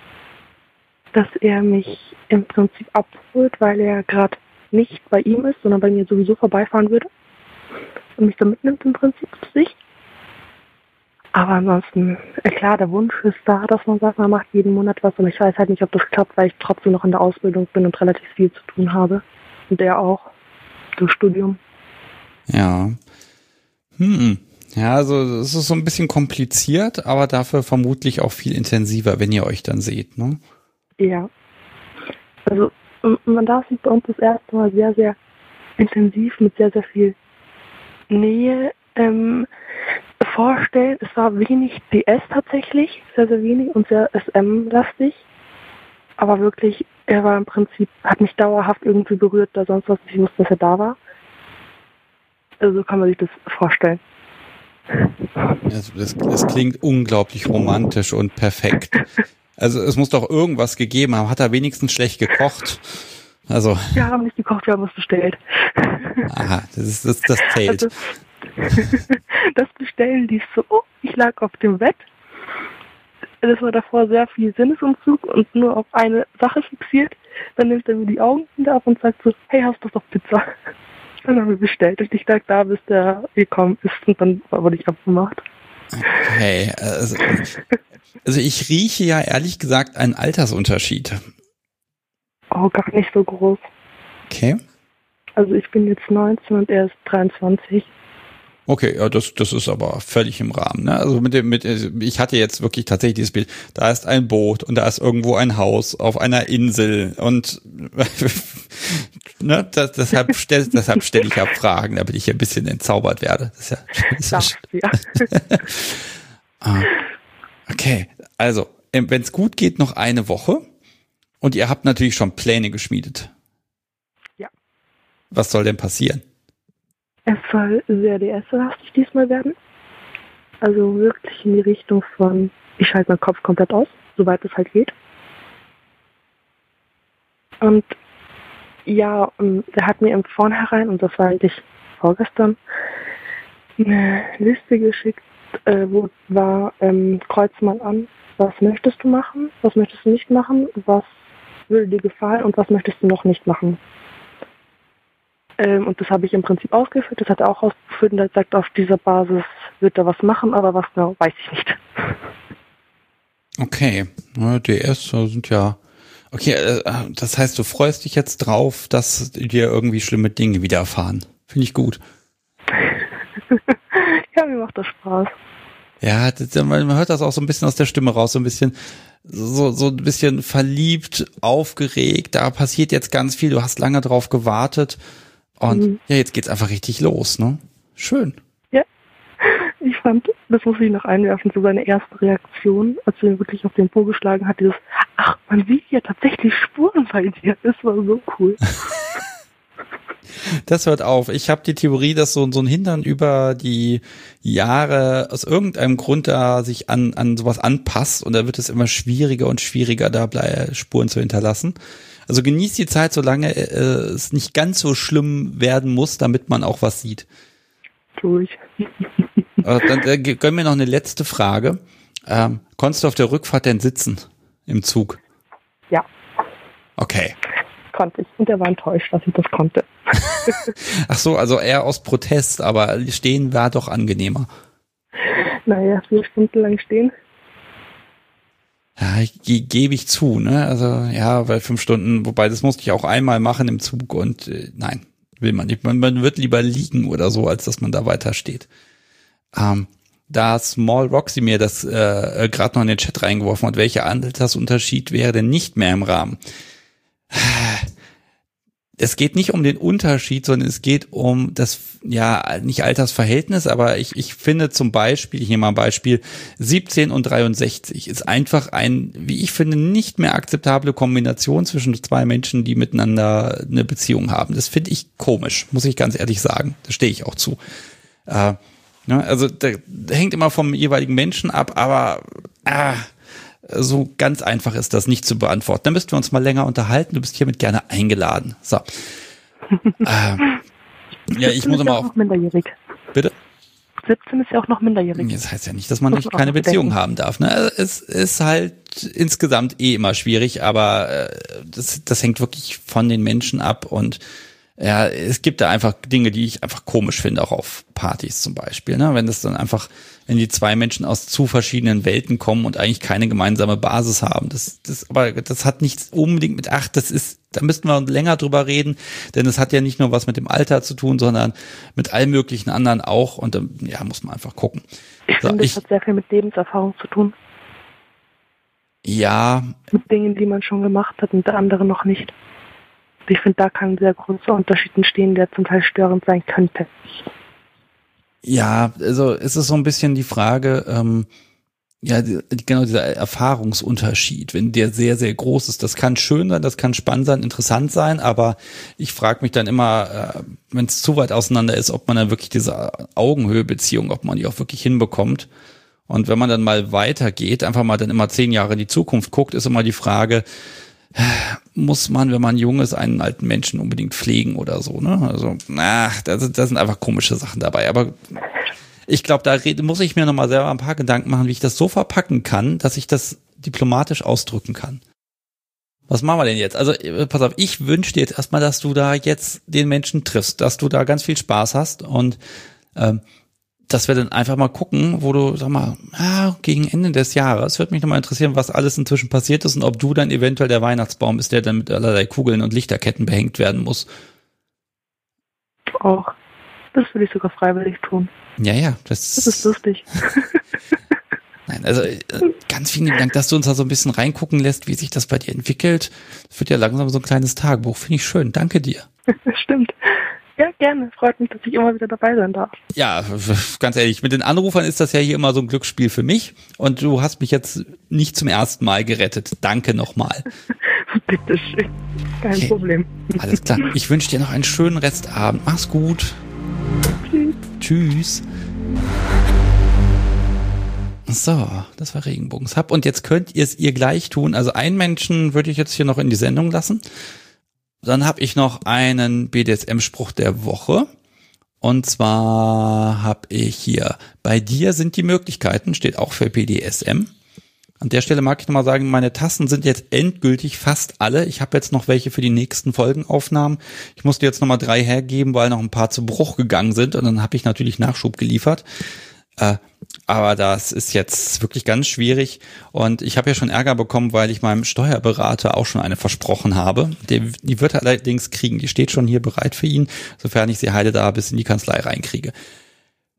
dass er mich im Prinzip abholt, weil er gerade nicht bei ihm ist, sondern bei mir sowieso vorbeifahren würde und mich dann mitnimmt im Prinzip zu sich. Aber ansonsten, äh, klar, der Wunsch ist da, dass man sagt, man macht jeden Monat was, aber ich weiß halt nicht, ob das klappt, weil ich trotzdem noch in der Ausbildung bin und relativ viel zu tun habe. Und er auch, durch Studium. Ja. Hm. Ja, also es ist so ein bisschen kompliziert, aber dafür vermutlich auch viel intensiver, wenn ihr euch dann seht, ne? Ja. Also man darf sich bei uns das erste Mal sehr, sehr intensiv mit sehr, sehr viel Nähe ähm, vorstellen. Es war wenig D S tatsächlich, sehr, sehr wenig und sehr S M-lastig. Aber wirklich, er war im Prinzip, hat mich dauerhaft irgendwie berührt, da sonst was ich wusste, dass er da war. Also so kann man sich das vorstellen. Das, das, das klingt unglaublich romantisch und perfekt. Also es muss doch irgendwas gegeben haben. Hat er wenigstens schlecht gekocht? Also. Wir haben nicht gekocht, wir haben es bestellt. Aha, das ist das, das zählt. Also, das Bestellen lief so, oh, ich lag auf dem Bett. Das war davor sehr viel Sinnesentzug und nur auf eine Sache fixiert. Dann nimmt er mir die Augen wieder ab und sagt so, hey, hast du doch Pizza? Dann haben wir bestellt und ich lag da, bis der gekommen ist und dann wurde ich abgemacht. Okay, also, also ich rieche ja ehrlich gesagt einen Altersunterschied. Oh, gar nicht so groß. Okay. Also ich bin jetzt neunzehn und er ist dreiundzwanzig. Okay, ja, das, das ist aber völlig im Rahmen, ne? Also mit dem, mit, ich hatte jetzt wirklich tatsächlich dieses Bild. Da ist ein Boot und da ist irgendwo ein Haus auf einer Insel und, ne, das, deshalb stell, deshalb stelle ich ja Fragen, damit ich ein bisschen entzaubert werde. Das ist ja, das ist ja. ah, okay, also, wenn es gut geht, noch eine Woche und ihr habt natürlich schon Pläne geschmiedet. Ja. Was soll denn passieren? Es soll sehr D S-lastig diesmal werden. Also wirklich in die Richtung von, ich schalte meinen Kopf komplett aus, soweit es halt geht. Und ja, er hat mir im Vornherein, und das war eigentlich vorgestern, eine Liste geschickt, äh, wo war, ähm, kreuz mal an, was möchtest du machen, was möchtest du nicht machen, was würde dir gefallen und was möchtest du noch nicht machen. Ähm, und das habe ich im Prinzip ausgeführt, das hat er auch ausgeführt und er sagt, auf dieser Basis wird er was machen, aber was genau, weiß ich nicht. Okay, D S sind ja, okay, das heißt, du freust dich jetzt drauf, dass dir irgendwie schlimme Dinge widerfahren. Finde ich gut. Ja, mir macht das Spaß. Ja, das, man hört das auch so ein bisschen aus der Stimme raus, so ein bisschen, so, so ein bisschen verliebt, aufgeregt, da passiert jetzt ganz viel, du hast lange drauf gewartet und mhm. ja, jetzt geht's einfach richtig los, ne? Schön. Ja, ich fand, das muss ich noch einwerfen, so seine erste Reaktion, als er ihn wirklich auf den Po geschlagen hat, dieses, ach, man sieht ja tatsächlich Spuren bei dir, das war so cool. Das hört auf. Ich habe die Theorie, dass so, so ein Hintern über die Jahre aus irgendeinem Grund da sich an, an sowas anpasst und da wird es immer schwieriger und schwieriger, da Blei- Spuren zu hinterlassen. Also genießt die Zeit, solange äh, es nicht ganz so schlimm werden muss, damit man auch was sieht. Tu ich. Also dann äh, gönn mir noch eine letzte Frage. Ähm, konntest du auf der Rückfahrt denn sitzen im Zug? Ja. Okay. Konnte ich. Und er war enttäuscht, dass ich das konnte. Ach so, also eher aus Protest, aber stehen war doch angenehmer. Naja, vier Stunden lang stehen. Ja, ge- gebe ich zu, ne? Also ja, weil fünf Stunden, wobei das musste ich auch einmal machen im Zug und äh, nein, will man nicht. Man, man wird lieber liegen oder so, als dass man da weiter steht. Ähm, da Small Roxy mir das äh, gerade noch in den Chat reingeworfen hat, welcher Altersunterschied wäre denn nicht mehr im Rahmen? Es geht nicht um den Unterschied, sondern es geht um das, ja, nicht Altersverhältnis, aber ich, ich finde zum Beispiel, ich nehme mal ein Beispiel, siebzehn und dreiundsechzig ist einfach ein, wie ich finde, nicht mehr akzeptable Kombination zwischen zwei Menschen, die miteinander eine Beziehung haben. Das finde ich komisch, muss ich ganz ehrlich sagen. Da stehe ich auch zu. Äh, ne, also da, da hängt immer vom jeweiligen Menschen ab, aber ah, so ganz einfach ist das nicht zu beantworten. Da müssten wir uns mal länger unterhalten. Du bist hiermit gerne eingeladen. So. ähm, ja, ich muss immer auch noch minderjährig. Bitte? siebzehn ist ja auch noch minderjährig. Das heißt ja nicht, dass man nicht keine Beziehung haben darf. Ne? Es ist halt insgesamt eh immer schwierig, aber äh, das, das hängt wirklich von den Menschen ab und ja, es gibt da einfach Dinge, die ich einfach komisch finde, auch auf Partys zum Beispiel. Ne? Wenn das dann einfach, wenn die zwei Menschen aus zu verschiedenen Welten kommen und eigentlich keine gemeinsame Basis haben. Das, das, aber das hat nichts unbedingt mit, ach, das ist, da müssten wir länger drüber reden, denn es hat ja nicht nur was mit dem Alter zu tun, sondern mit allen möglichen anderen auch. Und dann, ja, muss man einfach gucken. Ich so, finde, es hat sehr viel mit Lebenserfahrung zu tun. Ja. Mit Dingen, die man schon gemacht hat und der andere noch nicht. Ich finde, da kann ein sehr großer Unterschied entstehen, der zum Teil störend sein könnte. Ja, also es ist so ein bisschen die Frage, ähm, ja, die, genau dieser Erfahrungsunterschied, wenn der sehr, sehr groß ist. Das kann schön sein, das kann spannend sein, interessant sein, aber ich frage mich dann immer, äh, wenn es zu weit auseinander ist, ob man dann wirklich diese Augenhöhe-Beziehung, ob man die auch wirklich hinbekommt. Und wenn man dann mal weitergeht, einfach mal dann immer zehn Jahre in die Zukunft guckt, ist immer die Frage, muss man, wenn man jung ist, einen alten Menschen unbedingt pflegen oder so, ne? Also, na, da sind, da sind einfach komische Sachen dabei. Aber ich glaube, da rede, muss ich mir nochmal selber ein paar Gedanken machen, wie ich das so verpacken kann, dass ich das diplomatisch ausdrücken kann. Was machen wir denn jetzt? Also, pass auf, ich wünsche dir jetzt erstmal, dass du da jetzt den Menschen triffst, dass du da ganz viel Spaß hast und ähm, dass wir dann einfach mal gucken, wo du, sag mal, ja, gegen Ende des Jahres, würde mich nochmal interessieren, was alles inzwischen passiert ist und ob du dann eventuell der Weihnachtsbaum ist, der dann mit allerlei Kugeln und Lichterketten behängt werden muss. Auch. Das würde ich sogar freiwillig tun. Ja, ja. Das, das ist lustig. Nein, also ganz vielen Dank, dass du uns da so ein bisschen reingucken lässt, wie sich das bei dir entwickelt. Das wird ja langsam so ein kleines Tagebuch. Finde ich schön. Danke dir. Stimmt. Ja, gerne. Freut mich, dass ich immer wieder dabei sein darf. Ja, ganz ehrlich, mit den Anrufern ist das ja hier immer so ein Glücksspiel für mich. Und du hast mich jetzt nicht zum ersten Mal gerettet. Danke nochmal. Bitteschön. Kein okay. Problem. Alles klar. Ich wünsche dir noch einen schönen Restabend. Mach's gut. Tschüss. Tschüss. So, das war Regenbogenshub. Und jetzt könnt ihr es ihr gleich tun. Also einen Menschen würde ich jetzt hier noch in die Sendung lassen. Dann habe ich noch einen B D S M-Spruch der Woche. Und zwar habe ich hier, bei dir sind die Möglichkeiten, steht auch für B D S M. An der Stelle mag ich nochmal sagen, meine Tassen sind jetzt endgültig fast alle. Ich habe jetzt noch welche für die nächsten Folgenaufnahmen. Ich musste jetzt nochmal drei hergeben, weil noch ein paar zu Bruch gegangen sind. Und dann habe ich natürlich Nachschub geliefert. Äh, aber das ist jetzt wirklich ganz schwierig und ich habe ja schon Ärger bekommen, weil ich meinem Steuerberater auch schon eine versprochen habe. Die, die wird er allerdings kriegen, die steht schon hier bereit für ihn, sofern ich sie heile da bis in die Kanzlei reinkriege.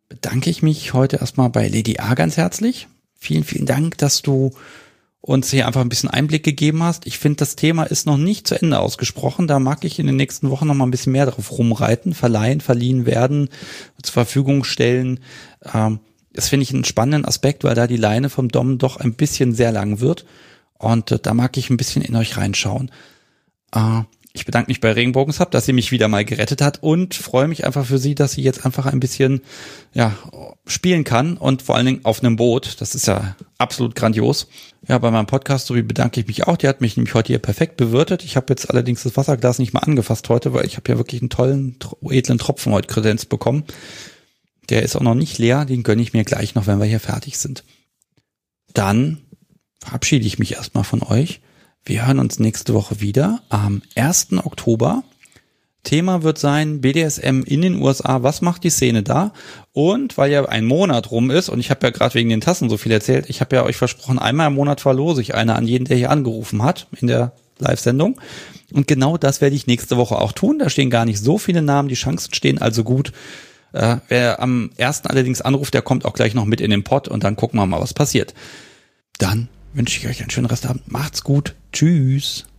bedanke ich mich heute erstmal bei Lady A ganz herzlich. Vielen, vielen Dank, dass du uns hier einfach ein bisschen Einblick gegeben hast. Ich finde, das Thema ist noch nicht zu Ende ausgesprochen. Da mag ich in den nächsten Wochen noch mal ein bisschen mehr drauf rumreiten, verleihen, verliehen werden, zur Verfügung stellen. Ähm, das finde ich einen spannenden Aspekt, weil da die Leine vom Dom doch ein bisschen sehr lang wird. Und äh, da mag ich ein bisschen in euch reinschauen. Äh, ich bedanke mich bei Regenbogensub, dass sie mich wieder mal gerettet hat und freue mich einfach für sie, dass sie jetzt einfach ein bisschen ja spielen kann und vor allen Dingen auf einem Boot. Das ist ja absolut grandios. Ja, bei meinem Podcast, so wie bedanke ich mich auch. Die hat mich nämlich heute hier perfekt bewirtet. Ich habe jetzt allerdings das Wasserglas nicht mal angefasst heute, weil ich habe ja wirklich einen tollen, edlen Tropfen heute kredenzt bekommen. Der ist auch noch nicht leer. Den gönne ich mir gleich noch, wenn wir hier fertig sind. Dann verabschiede ich mich erstmal von euch. Wir hören uns nächste Woche wieder am ersten Oktober. Thema wird sein B D S M in den U S A. Was macht die Szene da? Und weil ja ein Monat rum ist und ich habe ja gerade wegen den Tassen so viel erzählt, ich habe ja euch versprochen, einmal im Monat verlose ich eine an jeden, der hier angerufen hat in der Live-Sendung. Und genau das werde ich nächste Woche auch tun. Da stehen gar nicht so viele Namen, die Chancen stehen also gut. Äh, wer am ersten allerdings anruft, der kommt auch gleich noch mit in den Pod und dann gucken wir mal, was passiert. Dann wünsche ich euch einen schönen Restabend. Macht's gut. Tschüss.